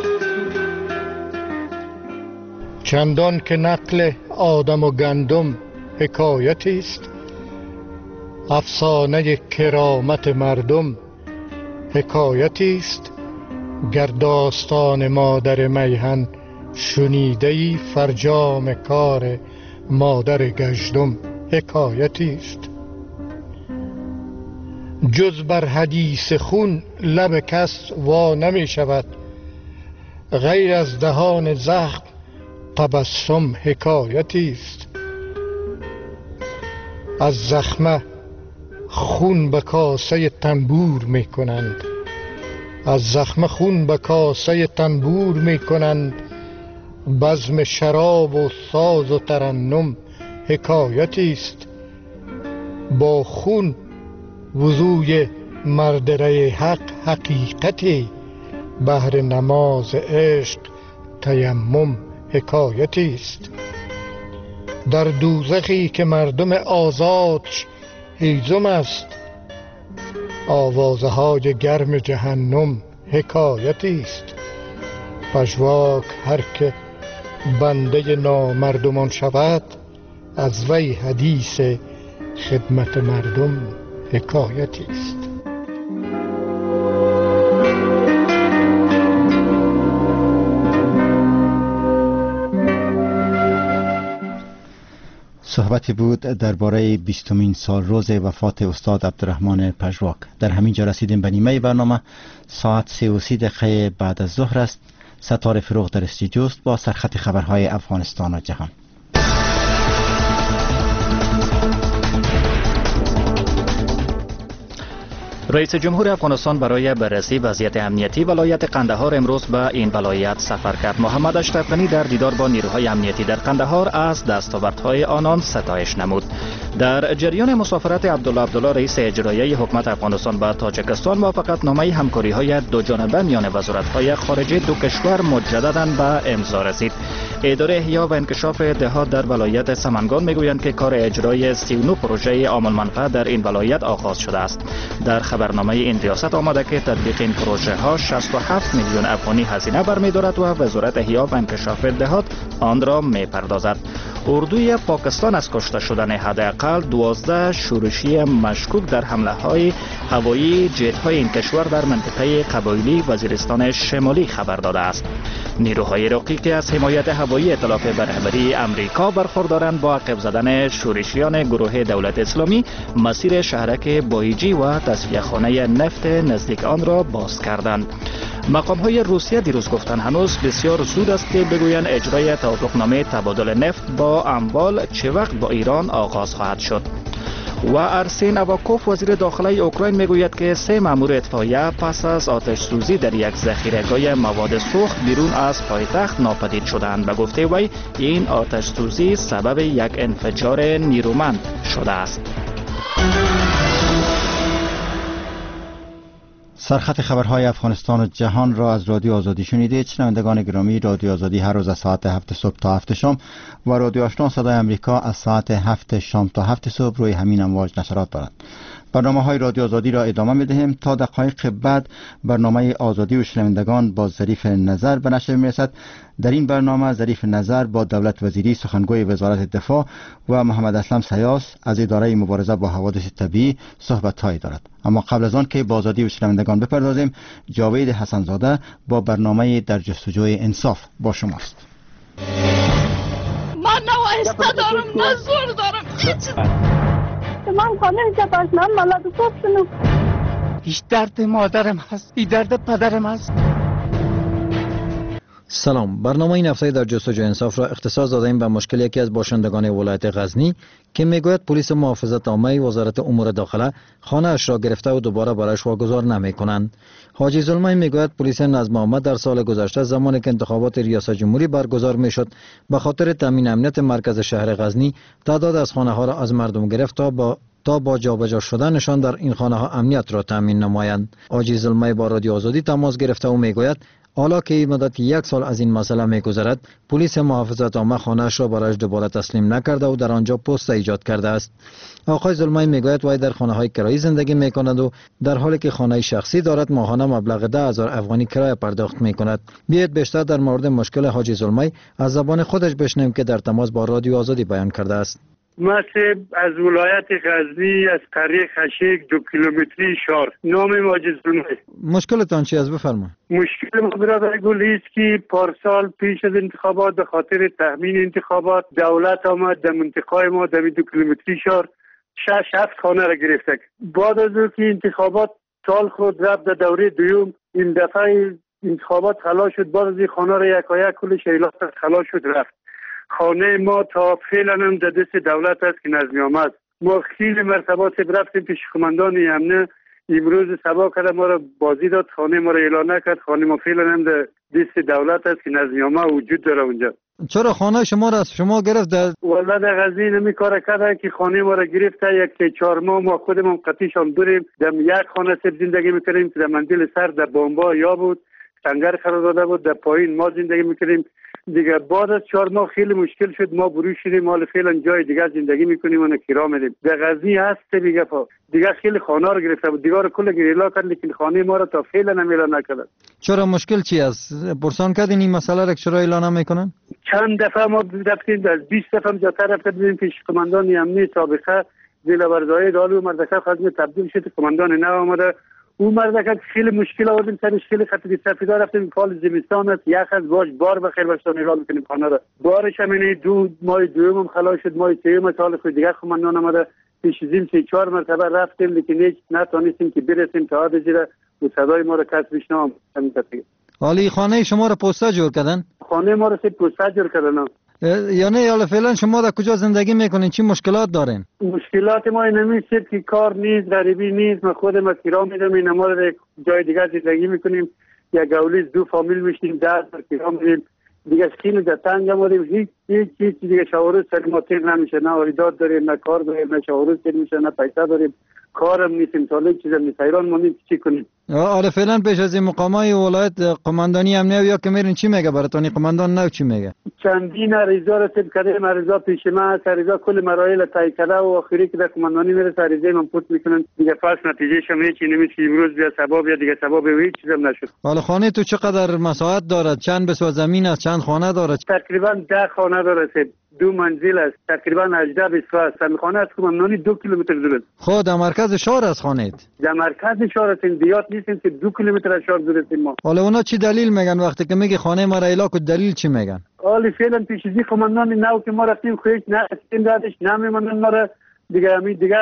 چندان که نقل آدم و گندم حکایتی است، افسانه کرامت مردم حکایتی است. گر داستان مادر میهن شنیده‌ای، فرجام کار مادر گژدم حکایتی است. جز بر حدیث خون لب کس وا نمی شود، غیر از دهان زخم تبسم حکایتی است. از زخمه خون به کاسه تنبور می کنند، از زخمه خون به کاسه تنبور می کنند. بزم شراب و ساز و ترنم حکایتی است. با خون وضوی مردره حق حقیقتی، بهر نماز عشق تیمم حکایتی است. در دوزخی که مردم آزادش هیزم است، آوازهای گرم جهنم حکایتی است. پژواک هر که بنده نامردمان شود، از وی حدیث خدمت مردم حکایتی است. صحبتی بود درباره بیستمین سال روز وفات استاد عبدالرحمن پژواک. در همین جا رسیدیم به نیمه برنامه. ساعت سه و سی دقیقه بعد از ظهر است. ستاره فروغ در استودیو است با سرخط خبرهای افغانستان و جهان. رئیس جمهور افغانستان برای بررسی وضعیت امنیتی ولایت قندهار امروز به این ولایت سفر کرد. محمد اشرف غنی در دیدار با نیروهای امنیتی در قندهار از دستاوردهای آنان ستایش نمود. در جریان مسافرت عبدالله عبدالله رئیس اجرایی حکومت افغانستان به تاجیکستان، موافقتنامه همکاری‌های دو جانبه میان وزارت‌های خارجه دو کشور مجدداً به امضا رسید. اداره احیا و انکشاف دهات در ولایت سمنگان میگویند که کار اجرای سی و نه پروژه عام المنفعه در این ولایت آغاز شده است. در خبرنامه این ریاست آمده که تطبیق این پروژه ها شصت و هفت میلیون افغانی هزینه برمی‌دارد و وزارت احیا و انکشاف دهات آن را می‌پردازد. اردوی پاکستان از کشته شدن حداقل دوازده شورشی مشکوک در حمله‌های هوایی جت‌های این کشور در منطقه قبایلی وزیرستان شمالی خبر داده است. نیروهای عراقی که از حمایت هوایی ائتلاف به رهبری امریکا برخوردارند با عقب زدن شورشیان گروه دولت اسلامی مسیر شهرک بایجی و تصفیه‌خانه نفت نزدیک آن را باز کردند. مقام‌های روسیه دیروز گفتند هنوز بسیار زود است که بگویند اجرای توافقنامه تبادل نفت با اموال چه وقت با ایران آغاز خواهد شد. و ارسین اواکوف وزیر داخلی اوکراین میگوید که سه مأمور اطفائیه پس از آتش سوزی در یک ذخیره‌گاه مواد سوخت بیرون از پایتخت ناپدید شدند. به گفته وی این آتش سوزی سبب یک انفجار نیرومند شده است. سرخط خبرهای افغانستان و جهان را از رادیو آزادی شنیدید. شنوندگان گرامی، رادیو آزادی هر روز از ساعت هفت صبح تا هفت شام و رادیو آشنا صدای امریکا از ساعت هفت شام تا هفت صبح روی همین امواج نشرات دارد. برنامه های رادیو آزادی را ادامه می دهیم. تا دقایق بعد برنامه آزادی و شنوندگان با ظریف نظر به نشر می رسد. در این برنامه ظریف نظر با دولت وزیری سخنگوی وزارت دفاع و محمد اسلم سیاس از اداره مبارزه با حوادث طبیعی صحبت هایی دارد. اما قبل از آن که با آزادی و شنوندگان بپردازیم، جاوید حسنزاده با برنامه در جستجوی انصاف با شماست. من نه وایسته دارم نه زور دارم، هیچ من خانه جباش من ملاد صبح شنو. هیچ درد مادرم هست، این درد پدرم هست. سلام، برنامه این هفته در جستجوی انصاف را اختصاص دادیم به مشکل یکی از باشندگان ولایت غزنی که میگوید پلیس محافظت عامه وزارت امور داخله خانه اش را گرفته و دوباره برایش واگذار نمی کنند. حاجی ظلمی میگوید پلیس نظم عامه در سال گذشته زمانی که انتخابات ریاست جمهوری برگزار میشد به خاطر تامین امنیت مرکز شهر غزنی تعداد از خانه ها را از مردم گرفت تا با تا با جابجا شدنشان در این خانه ها امنیت را تامین نمایند. حاجی ظلمی با رادیو آزادی تماس گرفته و میگوید حالا که این مدت یک سال از این مسئله میگذرد، پلیس محافظت عامه خانه‌اش را برایش دوباره تسلیم نکرده و در آنجا پست ایجاد کرده است. آقای ظلمی میگوید وی در خانه‌های کرایی زندگی میکند و در حالی که خانه شخصی دارد ماهانه مبلغ ده هزار افغانی کرایه پرداخت میکند. بیایید بیشتر در مورد مشکل حاجی ظلمی از زبان خودش بشنویم که در تماس با رادیو آزادی بیان کرده است. مثل از ولایت غزنی از قریه خشیک دو کیلومتری شهر، نام حاجی ظلمی. مشکلتان چی است بفرمایید؟ مشکل ما برادر گل است که پارسال پیش از انتخابات به خاطر تأمین انتخابات دولت آمد در منطقه ما در دو کیلومتری شهر شش هفت خانه را گرفته. بعد از اینکه انتخابات سال خود رفت در دوره دوم، این دفعه انتخابات خلاص شد، بعد از این خانه را یکایک کلش اعلام خلاص شد رفت. خانه ما تا فعلا هم در دست دولت است که نظمی آمد. ما خیلی مرتبات رفتیم پیش قماندان امنه، امروز سبا کرده ما را بازی داد، خانه ما را اعلان نکرد. خانه ما فعلا هم در دست دولت است که نظمی آمد وجود داره اونجا. چرا خانه شما را شما گرفت؟ والله در غزنی نمی کار کرده که خانه ما را گرفته. یک چهار ماه ما خودمون قطیشان بریم در یک خانه سب زندگی میکنیم که در منزل سر در بامبا یا بود سنگر قرار داده بود. در پایین ما زندگی میکنیم. دیگه بعد از چهار ماه خیلی مشکل شد، ما بروش شدیم، حال فعلا جای دیگه زندگی میکنیم و کرا میدیم. در غزنی هست دیگه پا دیگه خیلی خانه رو گرفته بود، دیگه رو کل گریلا کرد، لیکن خانه ما رو تا فعلا اعلان نکرد. چرا مشکل چی است؟ پرسان کردین این مسئله را چرا اعلان نمیکنن؟ چند دفعه ما رفتیم، از بیست دفعه جاتر رفتیم پیش قماندان امنیه سابقه ضلع برزای دالو مردکه خدمت تبدیل شد، قماندان نو آمده. اون مردکه خیلی مشکل آوردیم سرش، خیلی خطری سفیدا رفتیم. فال زمستان است، یخ از باش بار بخیر باشتان اعلام میکنیم خانه را. بارش همینه دو ماه دوم هم خلاص شد، ماه سوم سال خود دیگه قماندان آمده. پیش زیم سه چهار مرتبه رفتیم، لیکن هیچ نتونستیم که برسیم تا حد زیرا و صدای ما را کس بشنوم. حالی خانه شما را پوسته جور کردن؟ خانه ما را سه پوسته جور کردن. یعنی حالا فعلا شما در کجا زندگی میکنین؟ چی مشکلات دارین؟ مشکلات ما نمیشه که کار نیست، غریبی نیست. ما خودم از کرا میدم، این ما را جای دیگه زندگی میکنیم. یا گولیز دو فامیل میشیم، ده در کرا میدیم. دیگه خیلی در تنگ آمدیم. هیچ هیچ هیچ دیگه شاورز سر ما تیر نمیشه، نه واردات داریم، نه کار داریم، نه شاورز تیر میشه، نه پیسه داریم، کارم نیستیم، سالی چیزم نیست. ایران مونیم چی کنیم؟ آره فعلا پیش از این مقامای ولایت قماندانی امنیه یا که میرین چی میگه براتون؟ قماندان نو چی میگه؟ چندین عریضا رسید کردیم، عریضا پیش ما هست، عریضا کل مراحل طی کرده و آخری که در قماندانی میرسه عریضه من پورت میکنن. دیگه پس نتیجه شم هیچی نمیشه. امروز بیا سبب یا دیگه سبب و هیچ چیزم نشد. حالا خانه تو چقدر مساحت دارد؟ چند بسوا زمین است؟ چند خانه دارد؟ تقریبا ده خانه دارد، دو منزل است، تقریبا هجده بسوا است. خانه از قماندانی دو کیلومتر دور است. خود در مرکز شهر است خانه؟ در مرکز شهر است، دیات نیستیم که دو کیلومتر از شهر دور هستیم ما. حالا اونا چی دلیل میگن وقتی که میگه خانه ما را اعلام کن؟ دلیل چی میگن؟ حالی فعلا پیش از قماندان نو که ما رفتیم خویش نه استیم دادش نمیمونن ما را دیگه. همین دیگه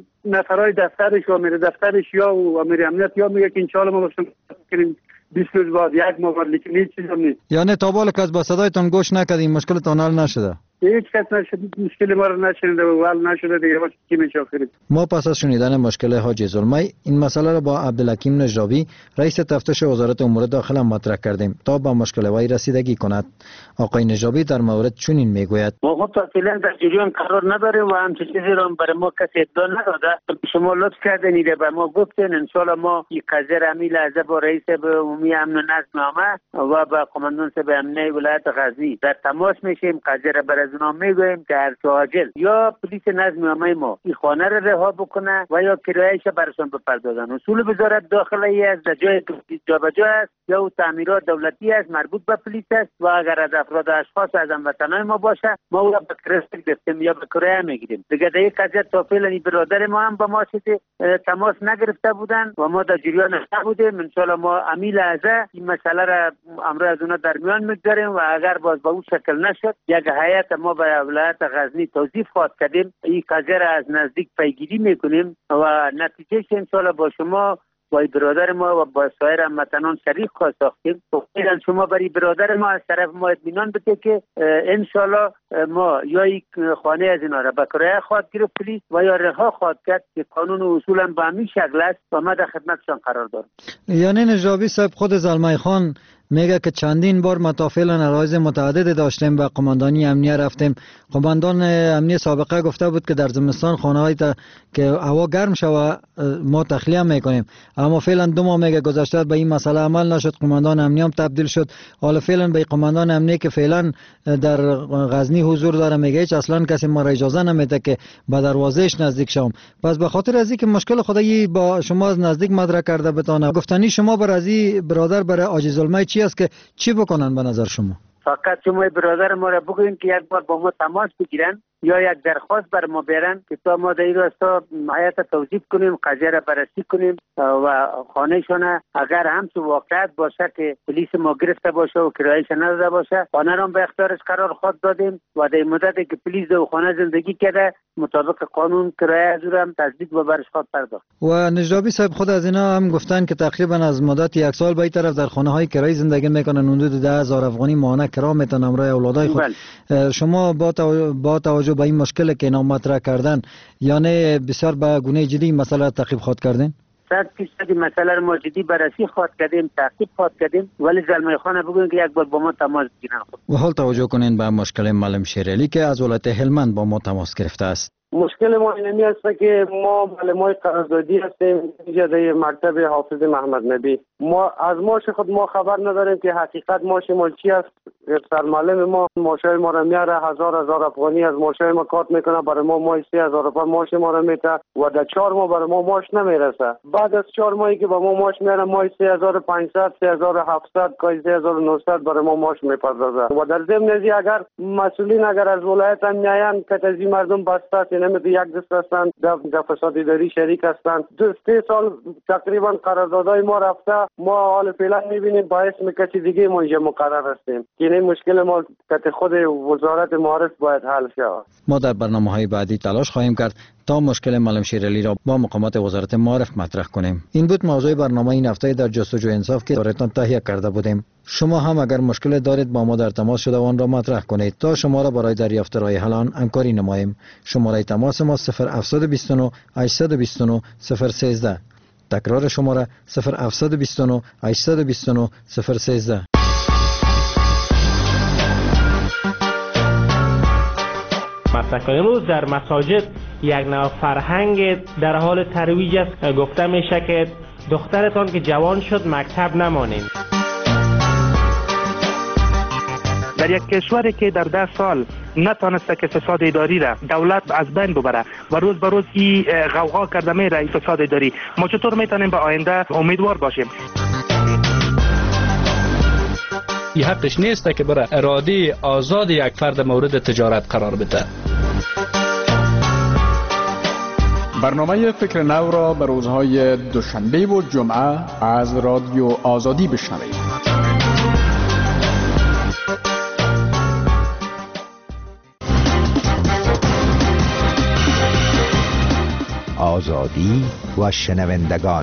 نفرای دفترش و امیر دفترش یا و امیر امنیت یا میگه که انشالله ما باشم کنیم بیست روز بعد یک ماه بعد، لیکن هیچ چیز هم نیست. یعنی تا بالا کس با صدایتان گوش نکردیم، مشکلتان حل نشده؟ هیچ کس نشد، مشکل ما رو نشنیده و حل نشده دیگه. باشه کی میشه آخرید. ما پس از شنیدن مشکل حاجی زلمی این مسئله را با عبدالحکیم نجابی رئیس تفتیش وزارت امور داخله مطرح کردیم تا با مشکل وی رسیدگی کند. آقای نجابی در مورد چنین میگوید: ما خود فعلا در جریان قرار نداریم و همچین چیزی را برای ما کسی ادعا نداده. شما لطف کردین به ما گفتین ان شاء الله ما این قضیه را همین لحظه با رئیس عمومی امن و نظم آمد و با قماندان صاحب امنیه ولایت غزنی در تماس میشیم. قضیه را برای اونا میگوییم که هر عاجل یا پلیس نظم عامه ما این خانه را رها بکنه و یا کرایه‌اش برشان بپردازن. اصول وزارت داخله ای است، در جای جابجا است یا تعمیرات دولتی است مربوط به پلیس است و اگر از افراد اشخاص از هموطنان ما باشه ما او را به کرایه گرفتیم یا به کرایه میگیریم. دیگه در یک قضیه تا فعلا برادر ما هم با ما چیزی تماس نگرفته بودن و ما در جریان نبودیم. ان شاء الله ما امی لحظه این مسئله را امروز از اونا در میان میگذاریم و اگر باز به اون شکل نشد یک هیئت ما به ولایت غزنی توضیح خواهد کردیم. این قضیه را از نزدیک پیگیری میکنیم و نتیجهش ان شاء الله با شما با برادر ما و با سایر هموطنان شریک خواهد ساختیم. فعلا شما برای برادر ما از طرف ما اطمینان بده که ان شاء الله ما یا یک خانه از اینا را به کرایه خواهد گرفت پلیس و یا رها خواهد کرد که قانون و اصولا به همین شکل است و ما در خدمتشان قرار داریم. یعنی نجابی صاحب خود زلمی خان میگه که چندین بار متافعلا عرایض متعدد داشتیم و قماندانی امنیه رفتیم. قماندان امنیه سابقه گفته بود که در زمستان خانه‌های که هوا گرم شوه ما تخلیه میکنیم، اما فعلا دو ماه میگه گذشته به این مسئله عمل نشد. قماندان امنیه هم تبدیل شد. حالا فعلا به قماندان امنیه که فعلا در غزنی حضور داره میگه هیچ اصلا کسی ما را اجازه نمیده که به دروازهش نزدیک شوم. پس به خاطر از اینکه مشکل خدایی با شما از نزدیک مدرک کرده بتونه گفتنی شما بر از این برادر برای حاجی زلمی چی است که چی بکنن به نظر شما؟ فقط شما برادر ما را بگوین که یک بار با ما تماس بگیرن یا یک درخواست بر ما بیارن که تا ما در این راستا هیئت توضیح کنیم، قضیه را بررسی کنیم و خانهشان اگر همچون واقعیت باشه که پلیس ما گرفته باشه و کرایه‌اش نداده باشه خانه را به اختیارش قرار خود دادیم و در مدتی که پلیس در خانه زندگی کرده مطابق قانون کرایه از او هم تثبیت و برش خود پرداخت. و نجابی صاحب خود از اینا هم گفتن که تقریبا از مدت یک سال به این طرف در خانه های کرایه زندگی میکنن، حدود ده هزار افغانی ماهانه کرا میتن همراه اولادای خود. شما با تو... با توجه به این مشکل که اینا مطرح کردن یعنی بسیار به گونه جدی مسئله تعقیب خواهد کردین؟ صد فیصد مسئله ما جدی بررسی خواهد کردیم، تعقیب خواهد کردیم، ولی زلمی خان بگوین که یک بار با ما تماس بگیرن. و حال توجه کنین به مشکل معلم شیرعلی که از ولایت هلمند با ما تماس گرفته است. مشکل ما اینمی است که ما معلمای قراردادی هستیم در مکتب حافظ محمد نبی. ما از ماش خود ما خبر نداریم که حقیقت ماش مال چی است. سرمعلم ما ماشای ما را میاره هزار هزار افغانی از ماشای ما کات میکنه، برای ما ماش سه هزار روپیه ماش ما را میته و در چهار ماه برای ما ماش نمیرسه. بعد از چهار ماهی که با ما ماش میاره ماش سه هزار و پانصد سه هزار و هفتصد کای سه هزار و نهصد برای ما ماش میپردازه. و در ضمن ازی اگر مسئولین اگر از ولایت هم میاین که از این مردم بسته است، نمیده یک دست هستند در فساد اداری شریک هستند. دو سه سال تقریبا قراردادهای ما رفته، ما حال فعلا میبینیم با اسم کسی دیگه ما اینجا مقرر هستیم. این مشکل ما که خود وزارت معارف باید حل شود. ما در برنامه‌های بعدی تلاش خواهیم کرد تا مشکل معلم شیرعلی را با مقامات وزارت معارف مطرح کنیم. این بود موضوع برنامه این هفته در جستجوی انصاف که برایتان تهیه کرده بودیم. شما هم اگر مشکل دارید با ما در تماس شده آن را مطرح کنید تا شما را برای دریافت راه حل آن همکاری نماییم. شماره تماس ما صفر هفت دو نه هشت دو نه صفر یک سه. تکرار شماره صفر هفت دو نه هشت دو نه صفر یک سه. مسلک امروز در مساجد یک نوع فرهنگ در حال ترویج است. گفته میشه که دخترتان که جوان شد مکتب نمانید. در یک کشوری که در ده سال نتانسته که فساد اداری را دولت از بین ببره و روز به روز این غوغا کرده میره این فساد اداری، ما چطور میتونیم به آینده امیدوار باشیم؟ این حقش نیست که برای اراده آزاد یک فرد مورد تجارت قرار بده. برنامه فکر نو را به روزهای دوشنبه و جمعه از رادیو آزادی بشنوید. آزادی و شنوندگان.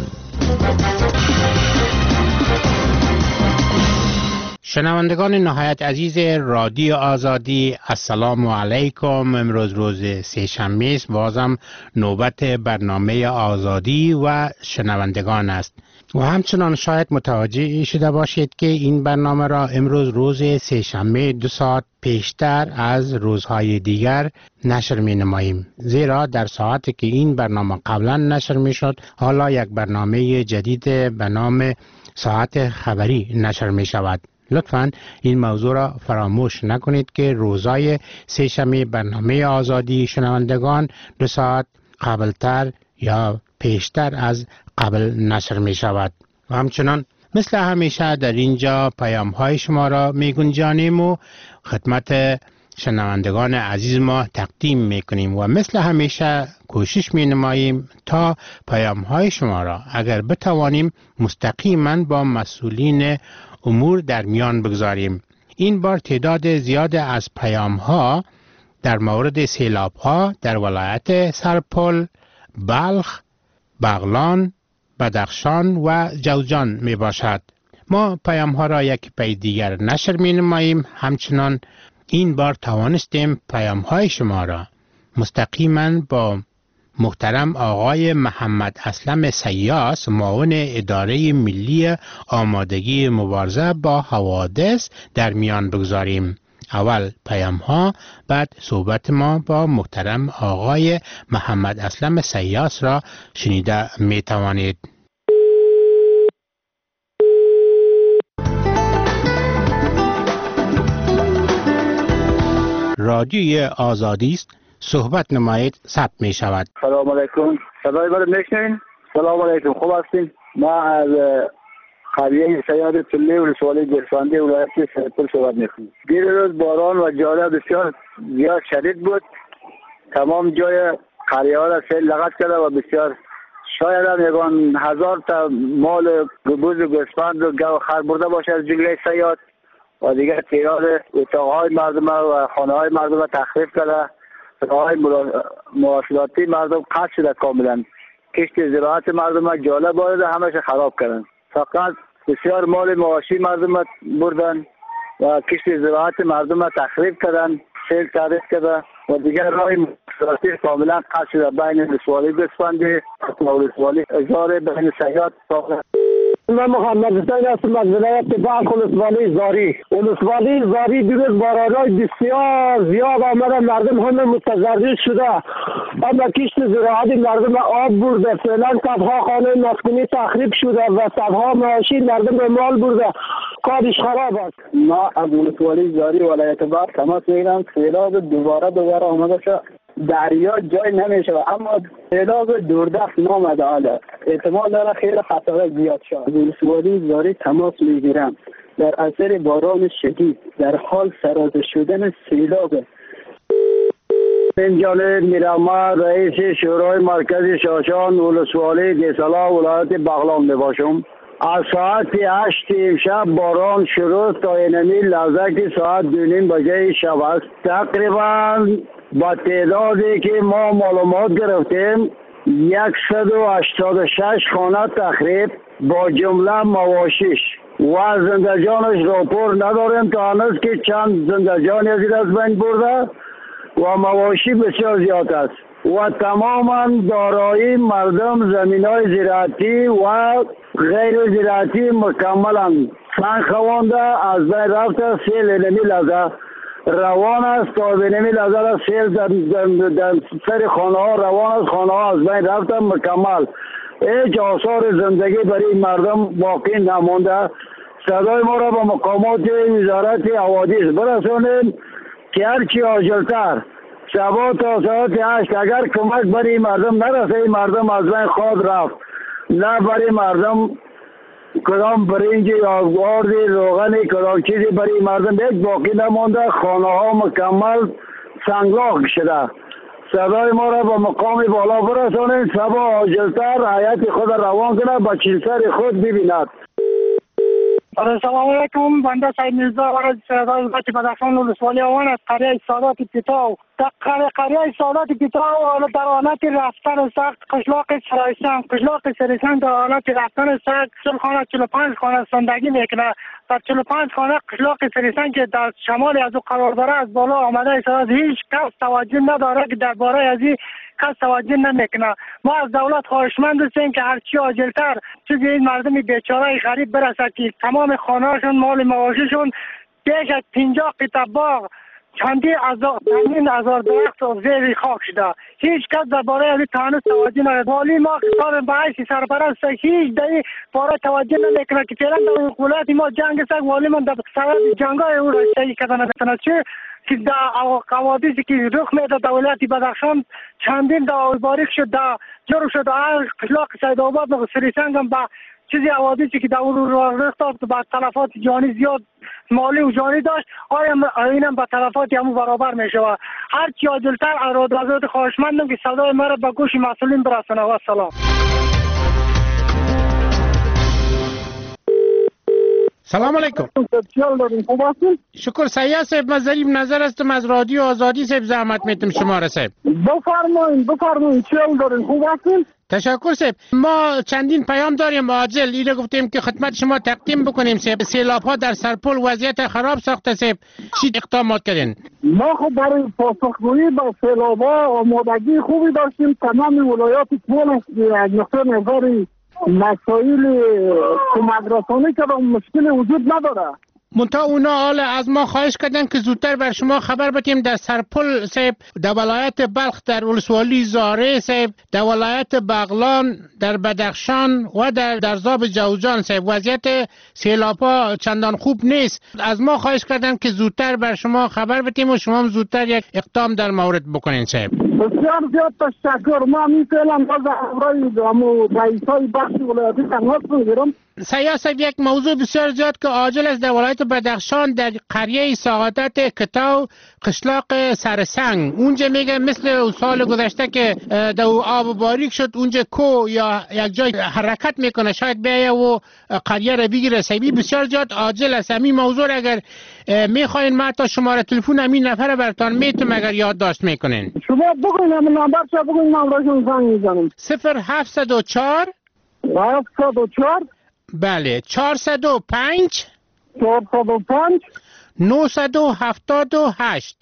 شنوندگان نهایت عزیز رادیو آزادی، السلام علیکم. امروز روز سه شنبه است، بازم نوبت برنامه آزادی و شنوندگان است و همچنان شاید متوجه شده باشید که این برنامه را امروز روز سه شنبه دو ساعت پیشتر از روزهای دیگر نشر می نماییم، زیرا در ساعتی که این برنامه قبلا نشر می شد حالا یک برنامه جدید به نام ساعت خبری نشر می شود. لطفاً این موضوع را فراموش نکنید که روزهای سه شنبه برنامه آزادی شنوندگان دو ساعت قبلتر یا پیشتر از قبل نشر می شود. و همچنان مثل همیشه در اینجا پیام های شما را می گنجانیم و خدمت شنوندگان عزیز ما تقدیم می کنیم و مثل همیشه کوشش می نماییم تا پیام های شما را اگر بتوانیم مستقیما با مسئولین امور در میان بگذاریم. این بار تعداد زیاد از پیام ها در مورد سیلاب ها در ولایت سرپل، بلخ، بغلان، بدخشان و جوزجان می باشد. ما پیام ها را یک پی دیگر نشر می نماییم. همچنان این بار توانستیم پیام های شما را مستقیما با محترم آقای محمد اسلم سیاس، معاون اداره ملی آمادگی مبارزه با حوادث در میان بگذاریم. اول پیام ها، بعد صحبت ما با محترم آقای محمد اسلم سیاس را شنیده می توانید. رادیوی آزادی است، صحبت نمایید ثبت می شود. سلام علیکم، صدای من میشنوین؟ سلام علیکم، خوب هستین؟ ما از قریه سیاد تله و رسوالی گرفنده ولایت سرپل صحبت میکنیم. دیر روز باران و جاره بسیار زیاد شدید بود، تمام جای قریه ها را سیل لغت کرده و بسیار شاید هم یکان هزار تا مال گبوز و گوسفند و گو خر برده باشه از جمله سیاد و دیگر تعداد اتاقهای مردم و خانه های مردم را تخریب کرده. راه‌های مواصلاتی مردم قطع شده کاملا. کشت زراعت مردم جالب وارد همش خراب کردن. فقط بسیار مال معاشی مردم بردن و کشت زراعت مردم تخریب کردن، سیل تعریف کرده و دیگر راه مواصلاتی کاملا قطع شده بین رسوالی گسفندی و رسوالی ازاره بین سیاد. من محمد حسین هستم از ولایت بلخ ولسوالی زاری. ولسوالی زاری دیروز باران‌های بسیار زیاد آمده، مردم همه متضرر شده. اما کشت زراعتی مردم آب برده، فعلا صدها خانه مسکونی تخریب شده و صدها معاشی مردم به مال برده. کارش خراب است. ما از ولسوالی زاری ولایت بلخ تماس میگیرم. سیلاب دوباره دوباره آمده شد. دریا جای نمیشه، اما سیلاب دوردست نامده حالا احتمال داره خیلی خطر زیاد شد. از ولسوالی زاری تماس میگیرم. در اثر باران شدید در حال سرازیر شدن سیلاب. من جانب میرآمد، رئیس شورای مرکز شاشان ولسوالی دیسلا ولایت بغلان میباشم. از ساعت هشت امشب باران شروع تا اینمی لحظه که ساعت دو نیم بجه شب است. تقریبا با تعدادی که ما معلومات گرفتیم صد و هشتاد و شش خانه تخریب با جمله مواشیش و زنده جانش راپور نداریم تا هنوز که چند زنده جانی از بین برده و مواشی بسیار زیاد است و تماما دارایی مردم زمینای زراعتی و غیر زراعتی مکملا سنگ خوانده از بین رفته. سیل اینمی لحظه روان است تا بینمی لحظه سیل در, در, در سر خانه ها روان است. خانه ها از بین رفته مکمل. هیچ آثار زندگی برای مردم باقی نمانده. صدای ما را به مقامات وزارت حوادث برسانیم که هرچی عاجلتر شبا تا ساعت هشت اگر کمک برای مردم نرسه، مردم از بین خود رفت. نه برای مردم کدام برنج یا گارد روغن کدام چیزی برای مردم یک باقی نمانده. خانه ها مکمل سنگلاخ شده. صدای ما را به مقام بالا برسانید. شبا عاجلتر حیات خود روان کنه به چیلسر خود ببیند. سلام علیکم. بنده سید میرزا وارد صدای ولایت بدخشان ولسوالی آوان از قریه سادات پیتاو. در قریه سادات پیتاو در حالت رفتن سخت قشلاق سرایسان قشلاق سرایسان در حالت رفتن سخت چهل خانه چهل و پنج خانه زندگی میکنه. در چهل و پنج خانه قشلاق سرایسان که در شمال از او قرار داره از بالا آمده است. هیچ کس توجه نداره که درباره از این کس توجه نمیکنه. ما از دولت خواهشمند هستیم که هرچی عاجلتر چیزی این مردم بیچاره غریب برسه که تمام خانه‌هاشون مال مواشیشون بیش از پنجاه قطعه باغ چندی هزار چندین هزار درخت و زیر خاک شده. هیچ کس درباره از این توجه نداره. والی ما کار به حیث سرپرست هیچ در این باره توجه نمیکنه که فعلا در ولایت ما جنگ است. والی من در سبب جنگ‌های او را صحیح کردن نمیتونه چه که در حوادثی که رخ میده در ولایت بدخشان چندین در باریک شد در جرم شد در قشلاق سیدآباد و سریسنگ هم با چیزی حوادثی که در اون رخ داد با تلفات جانی زیاد مالی و جانی داشت. آیا اینم با تلفات همون برابر میشه و هر چی عاجلتر ارادت خواهشمندم که صدای ما را به گوش مسئولین برسانه. و سلام. سلام علیکم. شکر سیاه صاحب، من ظریف نظر هستم از رادیو آزادی صاحب. زحمت میتم شما را صاحب. بفرمایید بفرمایید. چیل دارین؟ خوب هستین؟ تشکر صاحب. ما چندین پیام داریم عاجل. اینو گفتیم که خدمت شما تقدیم بکنیم صاحب. سیلاب ها در سرپل وضعیت خراب ساخته صاحب. چی اقدامات کردین؟ ما خب برای پاسخگویی با سیلاب ها آمادگی خوبی داشتیم. تمام ولایات کل از نقطه نظر مسائل کمک رسانی که مشکل وجود نداره. منتها اونا حالا از ما خواهش کردن که زودتر بر شما خبر بدیم. در سرپل صاحب، در ولایت بلخ، در ولسوالی زاره صاحب، در ولایت بغلان، در بدخشان و در درزاب جوزجان صاحب وضعیت سیلاب‌ها چندان خوب نیست. از ما خواهش کردن که زودتر بر شما خبر بدیم و شما هم زودتر یک اقدام در مورد بکنین صاحب. بسیار زیاد تشکر. ما همین فعلا باز همراه همو رئیسای بخش ولایتی تماس میگیرم. سیاه صاحب، یک موضوع بسیار زیاد که عاجل است در ولایت بدخشان، در قریه سعادت کتاو قشلاق سرسنگ. اونجا میگه مثل سال گذشته که در آب باریک شد اونجا کو یا یک جای حرکت میکنه شاید بیایه و قریه را بگیره. سیبی بسیار زیاد عاجل است. همین موضوع اگر میخواین ما تا شماره تلفن همین نفر براتون میتونم اگر یادداشت میکنین. شما بگوین همین نمبر چه بگوین من راشون زنگ میزنم. صفر هفتصد و چهار هفتصد و چهار بله چهارصد و پنج چهارصد و پنج نهصد و هفتاد و هشت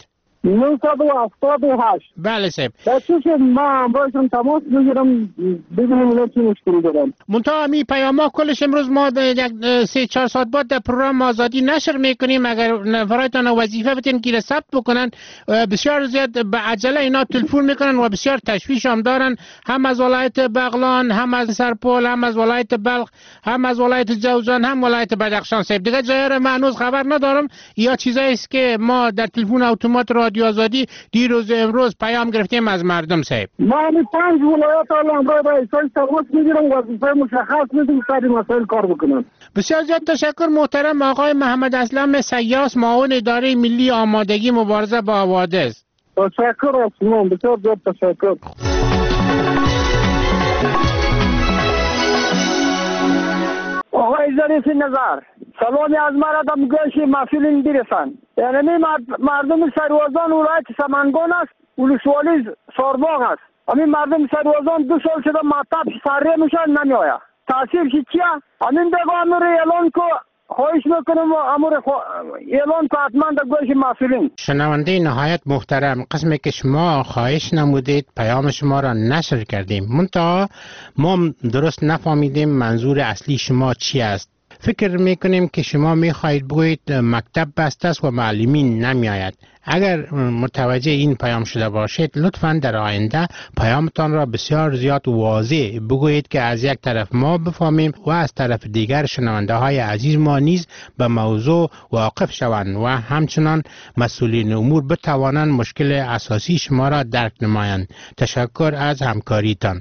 نهصد و هفتاد و هشت. بله صاحب. چون ما امروزشون تماس بگیرم ببینیم اینا چی مشکلی دارن. منتها می پیاما کلش امروز ما یک سه چهار ساعت بعد در پروگرام آزادی نشر میکنیم. اگر نفرایتان وظیفه بتین که ثبت بکنن، بسیار زیاد به عجله اینا تلفن میکنن و بسیار تشویش هم دارن، هم از ولایت بغلان، هم از سرپل، هم از ولایت بلخ، هم از ولایت جوزان، هم ولایت بدخشان. صاحب دیگه جای را هنوز خبر ندارم. یا چیزایی است که ما در تلفن اتومات رادیو آزادی دیروز امروز پیام گرفتیم از مردم. صاحب ما همین پنج ولایت الان را به ایسای تماس میگیرم و وظیفه مشخص میدیم سر مسائل کار بکنن. بسیار زیاد تشکر محترم آقای محمد اسلم سیاس، معاون اداره ملی آمادگی مبارزه با حوادث. تشکر از شما، بسیار زیاد تشکر. آقای ظریف نظر، سلامی از مرا به گوش محفل برسند. یعنی مردم سروازان ولایت سمنگان است، ولسوالی سارباغ است. همین مردم سروازان دو سال شده مطب سره میشن نمیآید. تاثیر چیه؟ همین دیگه امر اعلان کو خواهش میکنم و امر اعلان کو حتما در گوش محفلین. شنونده نهایت محترم، قسمی که شما خواهش نمودید پیام شما را نشر کردیم، منتها ما درست نفهمیدیم منظور اصلی شما چی است. فکر میکنیم که شما میخواهید بگویید مکتب بسته است و معلمین نمیآید. اگر متوجه این پیام شده باشید لطفاً در آینده پیامتان را بسیار زیاد واضح بگویید که از یک طرف ما بفهمیم و از طرف دیگر شنونده های عزیز ما نیز به موضوع واقف شوند و همچنان مسئولین امور بتوانند مشکل اساسی شما را درک نمایند. تشکر از همکاریتان.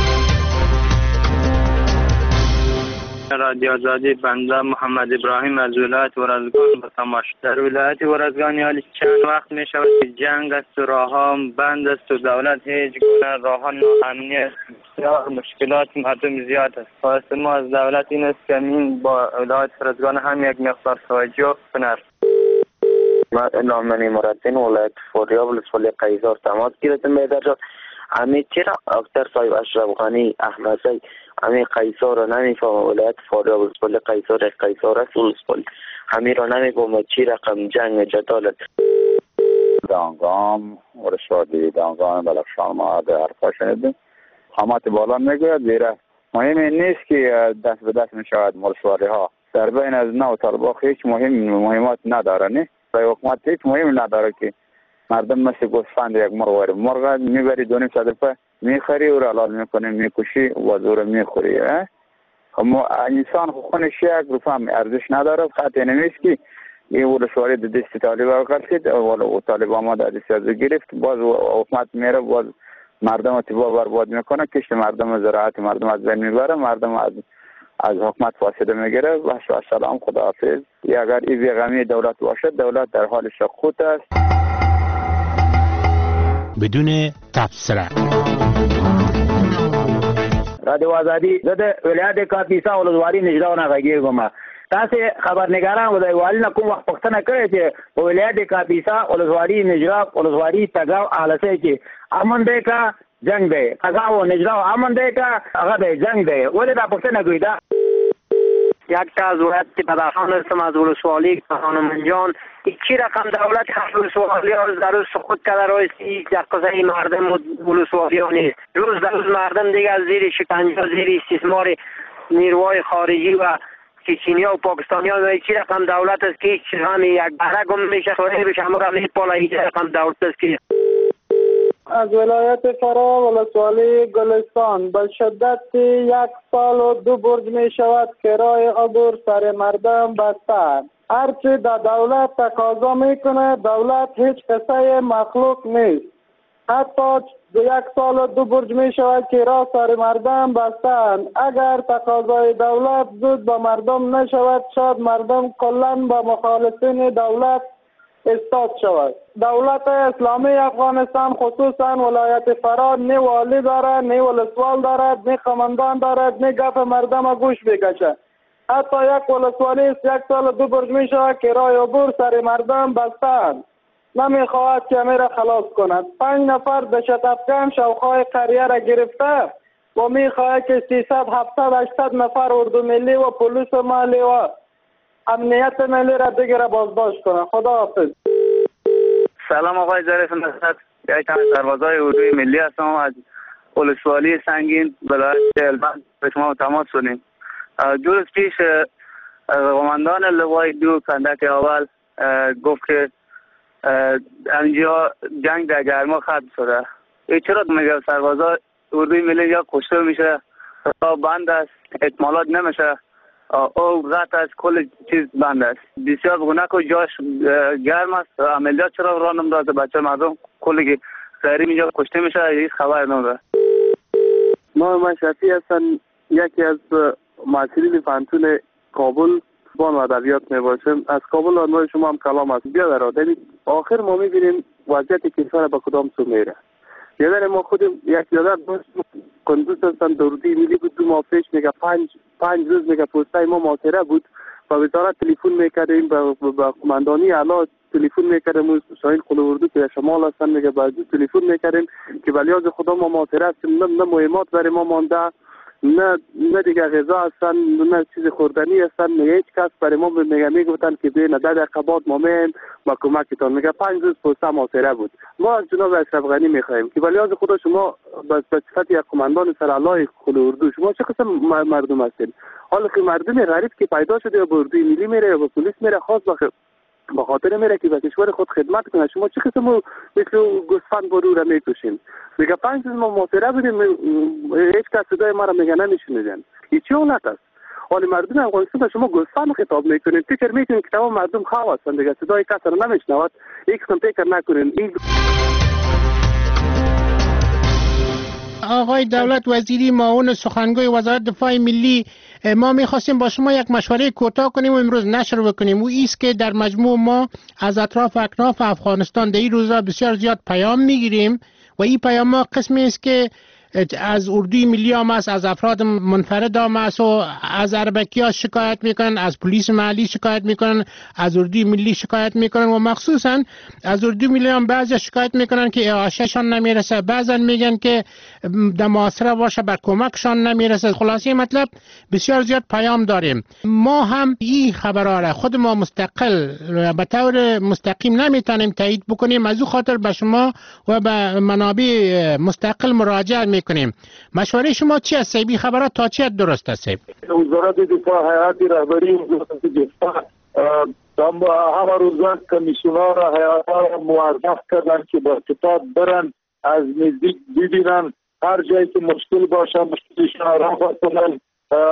رادیو آزادی، بنده محمد ابراهیم از ولایت ورزگان به تماش. در ولایت ورزگان حالی چند وقت می شود که جنگ است و راه ها بند است و دولت هیچ گونه راه ها ناامنی است. بسیار مشکلات مردم زیاد است. خواست ما از دولت این است که این با ولایت ورزگان هم یک مقدار توجه کند. من نامنی مرتین ولایت فاریاب ولسوالی قیزار تماس گرفتم میدرجا. همین چرا اکتر صاحب اشرف غنی احمدی همین قیصر را نمیفهم. ولایت فاریاب ولسوالی قیصر یک قیصر است ولسوالی همین را نمیفهم چی رقم جنگ جدالت. دانگام ولسوالی دانگام بلخشان ما در حرفا شنیدیم. حمات بالا میگوید زیرا مهم این نیست که دست به دست میشود ولسوالی ها. در بین از نو طالبا هیچ مهم مهمات نداره. نه برای حکومت هیچ مهم نداره که مردم مثل گوسفند یک مرغ وارد مرغ میبری دو نیم صد روپه میخری و را حلال میکنی میکشی و زور میخوری. اما انسان خونش یک روپه هم ارزش نداره. خطی نمیست که این ولسوالی در دست طالبا قرصید و طالبا ما در دست از گرفت باز حکومت میره باز مردم تبا برباد میکنه، کشت مردم زراعت مردم از بین میبره، مردم از از حکومت فاسده میگیره. و سلام خداحافظ. اگر این بیغمی دولت باشد دولت در حال سقوط است. بدون تبصره رادیو آزادی زده ولایت کاپیسا ولسوالی نجراونه غږیږم. تاسو خبرنګاران و د والی نه کوم وخت پوښتنه کړې چې په ولایت کاپیسا ولسوالی نجرا ولسوالی تګاو اهلسه کې امن دی کا جنگ دی، تګاو نجرا امن دی کا هغه دی جنگ دی. ولې دا پوښتنه کوي؟ دا یک تا از ولایت بدخشان هستم، از ولسوالی خانمنجان. چی رقم دولت ولسوالی ها در روز سقوط کرده رایستی در قضای مردم ولسوالی ها نیست. روز در روز مردم دیگه از زیر شکنجه زیر استثمار نیروهای خارجی و چچنی ها و پاکستانی ها. چی رقم دولت است که هیچ هم یک بره گم میشه خواهی بشه همه را میپاله. هیچ رقم دولت است که از ولایت فرا ولسوالی گلستان به شدت یک سال و دو برج می شود کرای عبور سر مردم بسته. هرچی در دولت تقاضا میکنه دولت هیچ قصه مخلوق نیست. حتی یک سال و دو برج می شود که را سر مردم بستند. اگر تقاضای دولت زود به مردم نشود شاید مردم کلا با مخالفین دولت استاد شود. دولت اسلامی افغانستان خصوصا ولایت فرا نه والی دارد، نه ولسوال دارد، نه قماندان دارد، نه گپ مردم گوش بکشه. حتی یک ولسوالی است یک سال دو برج می شود که رای عبور سر مردم بستند. نمی خواهد که میره خلاص کند. پنج نفر دشت افکن شوخای قریه را گرفته و می خواهد که سیصد هفتصد هشتصد نفر اردو ملی و پلیس مالی و امنیت ملی را بگیره بازداشت کنه. خدا حافظ. سلام آقای ظریف نصرت، یک از سربازای اردوی ملی هستم از ولسوالی سنگین ولایت هلمند به شما تماس شدیم. دو روز پیش قماندان لوای دو کندک اول گفت که اینجا جنگ در گرما ختم شده. ای چرا میگه سربازا اردوی ملی یا کشته میشه یا بند است، اکمالات نمیشه، او غط است، کل چیز بند است. بسیار بگونک و جاش گرم است. عملیات چرا راه نمیدازه؟ بچه مردم کلی غیری اینجا کشته میشه، هیچ خبر نمیده. ما من شفیع هستم، یکی از معاصرین فنتون کابل بان و ادبیات می باشم. از کابل آنوای شما هم کلام است. بیا در آدمی آخر ما میبینیم وضعیت کشور به کدام سو میره. یادر ما خودم یک یادر دوست کندوز هستن دردی میلی بود دو ماه پیش میگه پنج پنج روز میگه پوستای ما ماتره بود و وزارت تلفن میکردیم به قماندانی اعلی تلفن میکردیم ساحل قلعه اردو که شمال هستن میگه بعضی تلفن میکردیم که ولیاز خدا ما ماتره هستیم، نه نه مهمات برای ما مانده، نه نه دیگه غذا هستن، نه چیز خوردنی هستن، نه هیچ کس برای ما میگه میگفتن که بین ده دقیقه بعد ما میایم با کمکتان. میگه پنج روز پوسته ماتره بود. ما از جناب اشرف غنی میخوایم که ولیاز خدا شما به صفت یک قماندان سرالای قلعه اردو شما چه قسم مردم هستین؟ حالا که مردم غریب که پیدا شده یا به اردوی ملی میره یا به پلیس میره خاص بخ با خاطر میره که به کشور خود خدمت کنه، شما چه قسم مثل گوسفند برو را میکشین؟ میگه پنج روز ما ماتره بودیم، هیچ کس صدای ما را میگه نمیشنیدن. این چه حالت است؟ حالا مردم افغانستان به شما گوسفند خطاب میکنین، فکر میکنین که تمام مردم خواه هستن دیگه، صدای کس را نمیشنود. یک قسم فکر نکنین. این آقای دولت وزیری معاون سخنگوی وزارت دفاع ملی، ما میخواستیم با شما یک مشوره کوتاه کنیم و امروز نشر بکنیم. او ایست که در مجموع ما از اطراف اکناف افغانستان در این روزا بسیار زیاد پیام میگیریم و این پیام ها قسمی است که از اردوی ملی هم است، از افراد منفرد هم است و از اربکی ها شکایت میکنن، از پلیس محلی شکایت میکنن، از اردوی ملی شکایت میکنن و مخصوصا از اردوی ملی هم بعضی شکایت میکنن که اعاشهشان نمیرسه، بعضا میگن که در محاصره باشه بر کمکشان نمیرسه. خلاصه مطلب بسیار زیاد پیام داریم. ما هم این خبرها را خود ما مستقل به طور مستقیم نمیتونیم تایید بکنیم، از او خاطر به شما و به منابع مستقل مراجعه میکنیم. مشوره شما چی است؟ این خبرات تا چه درست است؟ وزارت دفاع، هیئت رهبری وزارت دفاع همه روزا کمیسیون‌ها را هیئت‌ها را موظف کردن که با کتاب برن از نزدیک ببینن، هر جایی که مشکل باشه مشکلشان را رفع کنن.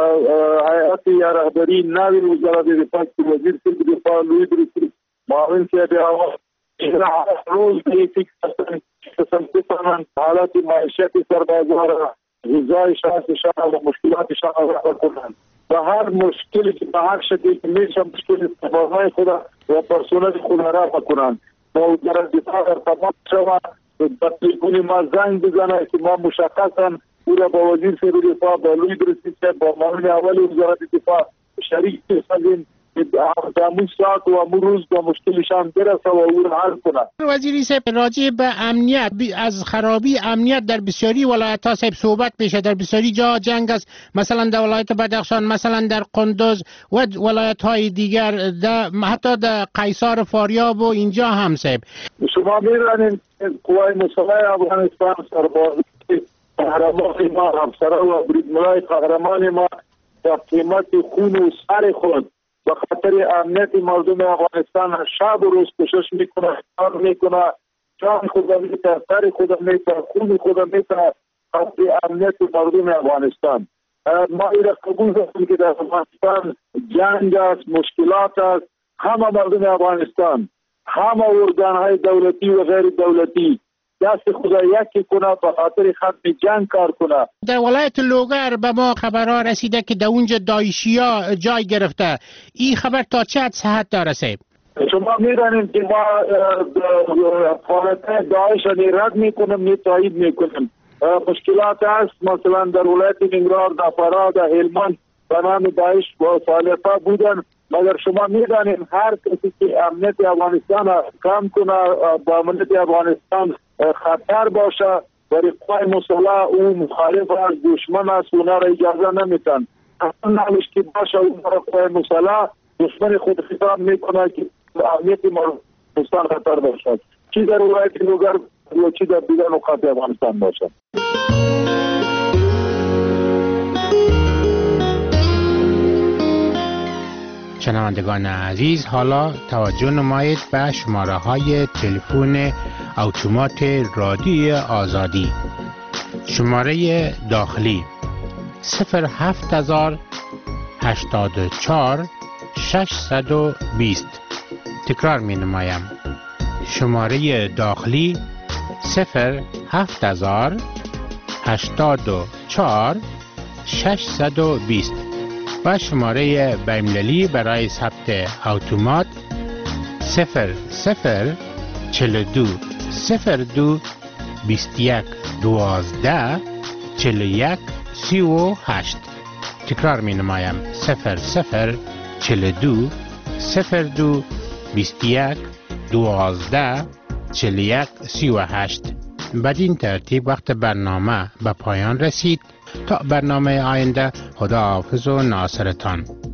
هیئت رهبری نوی وزارت دفاع که وزیر دفاع لوید رسید معاون سیادی هوا روز به فکر هستن قسم بکنن حالات معیشت سربازها را، غذایشان و مشکلاتشان را رفع کنن و هر مشکلی که به هر شکلی که میشه مشکل سربازهای خود و پرسنل خود را رفع کنن. با وزارت دفاع ارتباط شود به تلفن ما زنگ بزنه که ما مشخصا او را با وزیر سر دفاع با لوید رسید با معاون اول وزارت دفاع شریک بسازیم همون ساعت و همون روز با مشکلشان برسه و او را حل کنه. وزیری صاحب راجع به امنیت، از خرابی امنیت در بسیاری ولایت ها صاحب صحبت میشه. در بسیاری جا جنگ است، مثلا در ولایت بدخشان، مثلا در قندوز و ولایت های دیگر، در حتی در قیصار فاریاب و اینجا هم صاحب. شما میرانید قوای مسلح افغانستان سرباز قهرمان ما همسرا و بریدمنای قهرمان ما در قیمت خون و سر خود به خاطر امنیت مردم افغانستان شب و روز کوشش میکنه، کار میکنه، جان خود میته، سر خود میته، خون خود میته خاطر امنیت مردم افغانستان. ما این را قبول داریم که در افغانستان جنگ است، مشکلات است. همه مردم افغانستان، همه ارگانهای دولتی و غیر دولتی دست خدا یکی کنه به خاطر ختم جنگ کار کنه. در ولایت لوگر به ما خبرها رسیده که در اونجا داعشیا جای گرفته. این خبر تا چه حد صحت داره صاحب؟ شما میدانید که ما فعالیت داعش را رد میکنیم، نه تایید میکنیم. مشکلات است، مثلا در ولایت ننگرهار، در فراه، در هلمند به نام داعش فعالیت بودن، مگر شما میدانید هر کسی که امنیت افغانستان کم کنه، با امنیت افغانستان خطر باشه، برای قوای مسلح او مخالف است، دشمن است، اونا را اجازه نمیتن. اصلا نمیشه که باشه اونا را قوای مسلح دشمن خود خطاب میکنه که امنیت افغانستان خطر باشد. چی در ولایت لوگر یا چی در دیگر نقاط افغانستان باشد. شنوندگان عزیز، حالا توجه نمایید به شماره های تلفن اتومات رادیوی آزادی. شماره داخلی صفر هفت هزار هشتاد و چهار ششصد و بیست. تکرار می نمایم. شماره داخلی صفر هفت هزار هشتاد و چهار ششصد و بیست و شماره بین‌المللی برای ثبت اتومات صفر صفر چهل و دو صفر دو بیست و یک دوازده چهل و یک سی و هشت. تکرار می نمایم. صفر صفر چهل و دو صفر دو بیست و یک دوازده چهل و یک سی و هشت. بدین ترتیب وقت برنامه به پایان رسید. تا برنامه آینده، خدا حافظ و ناصرتان.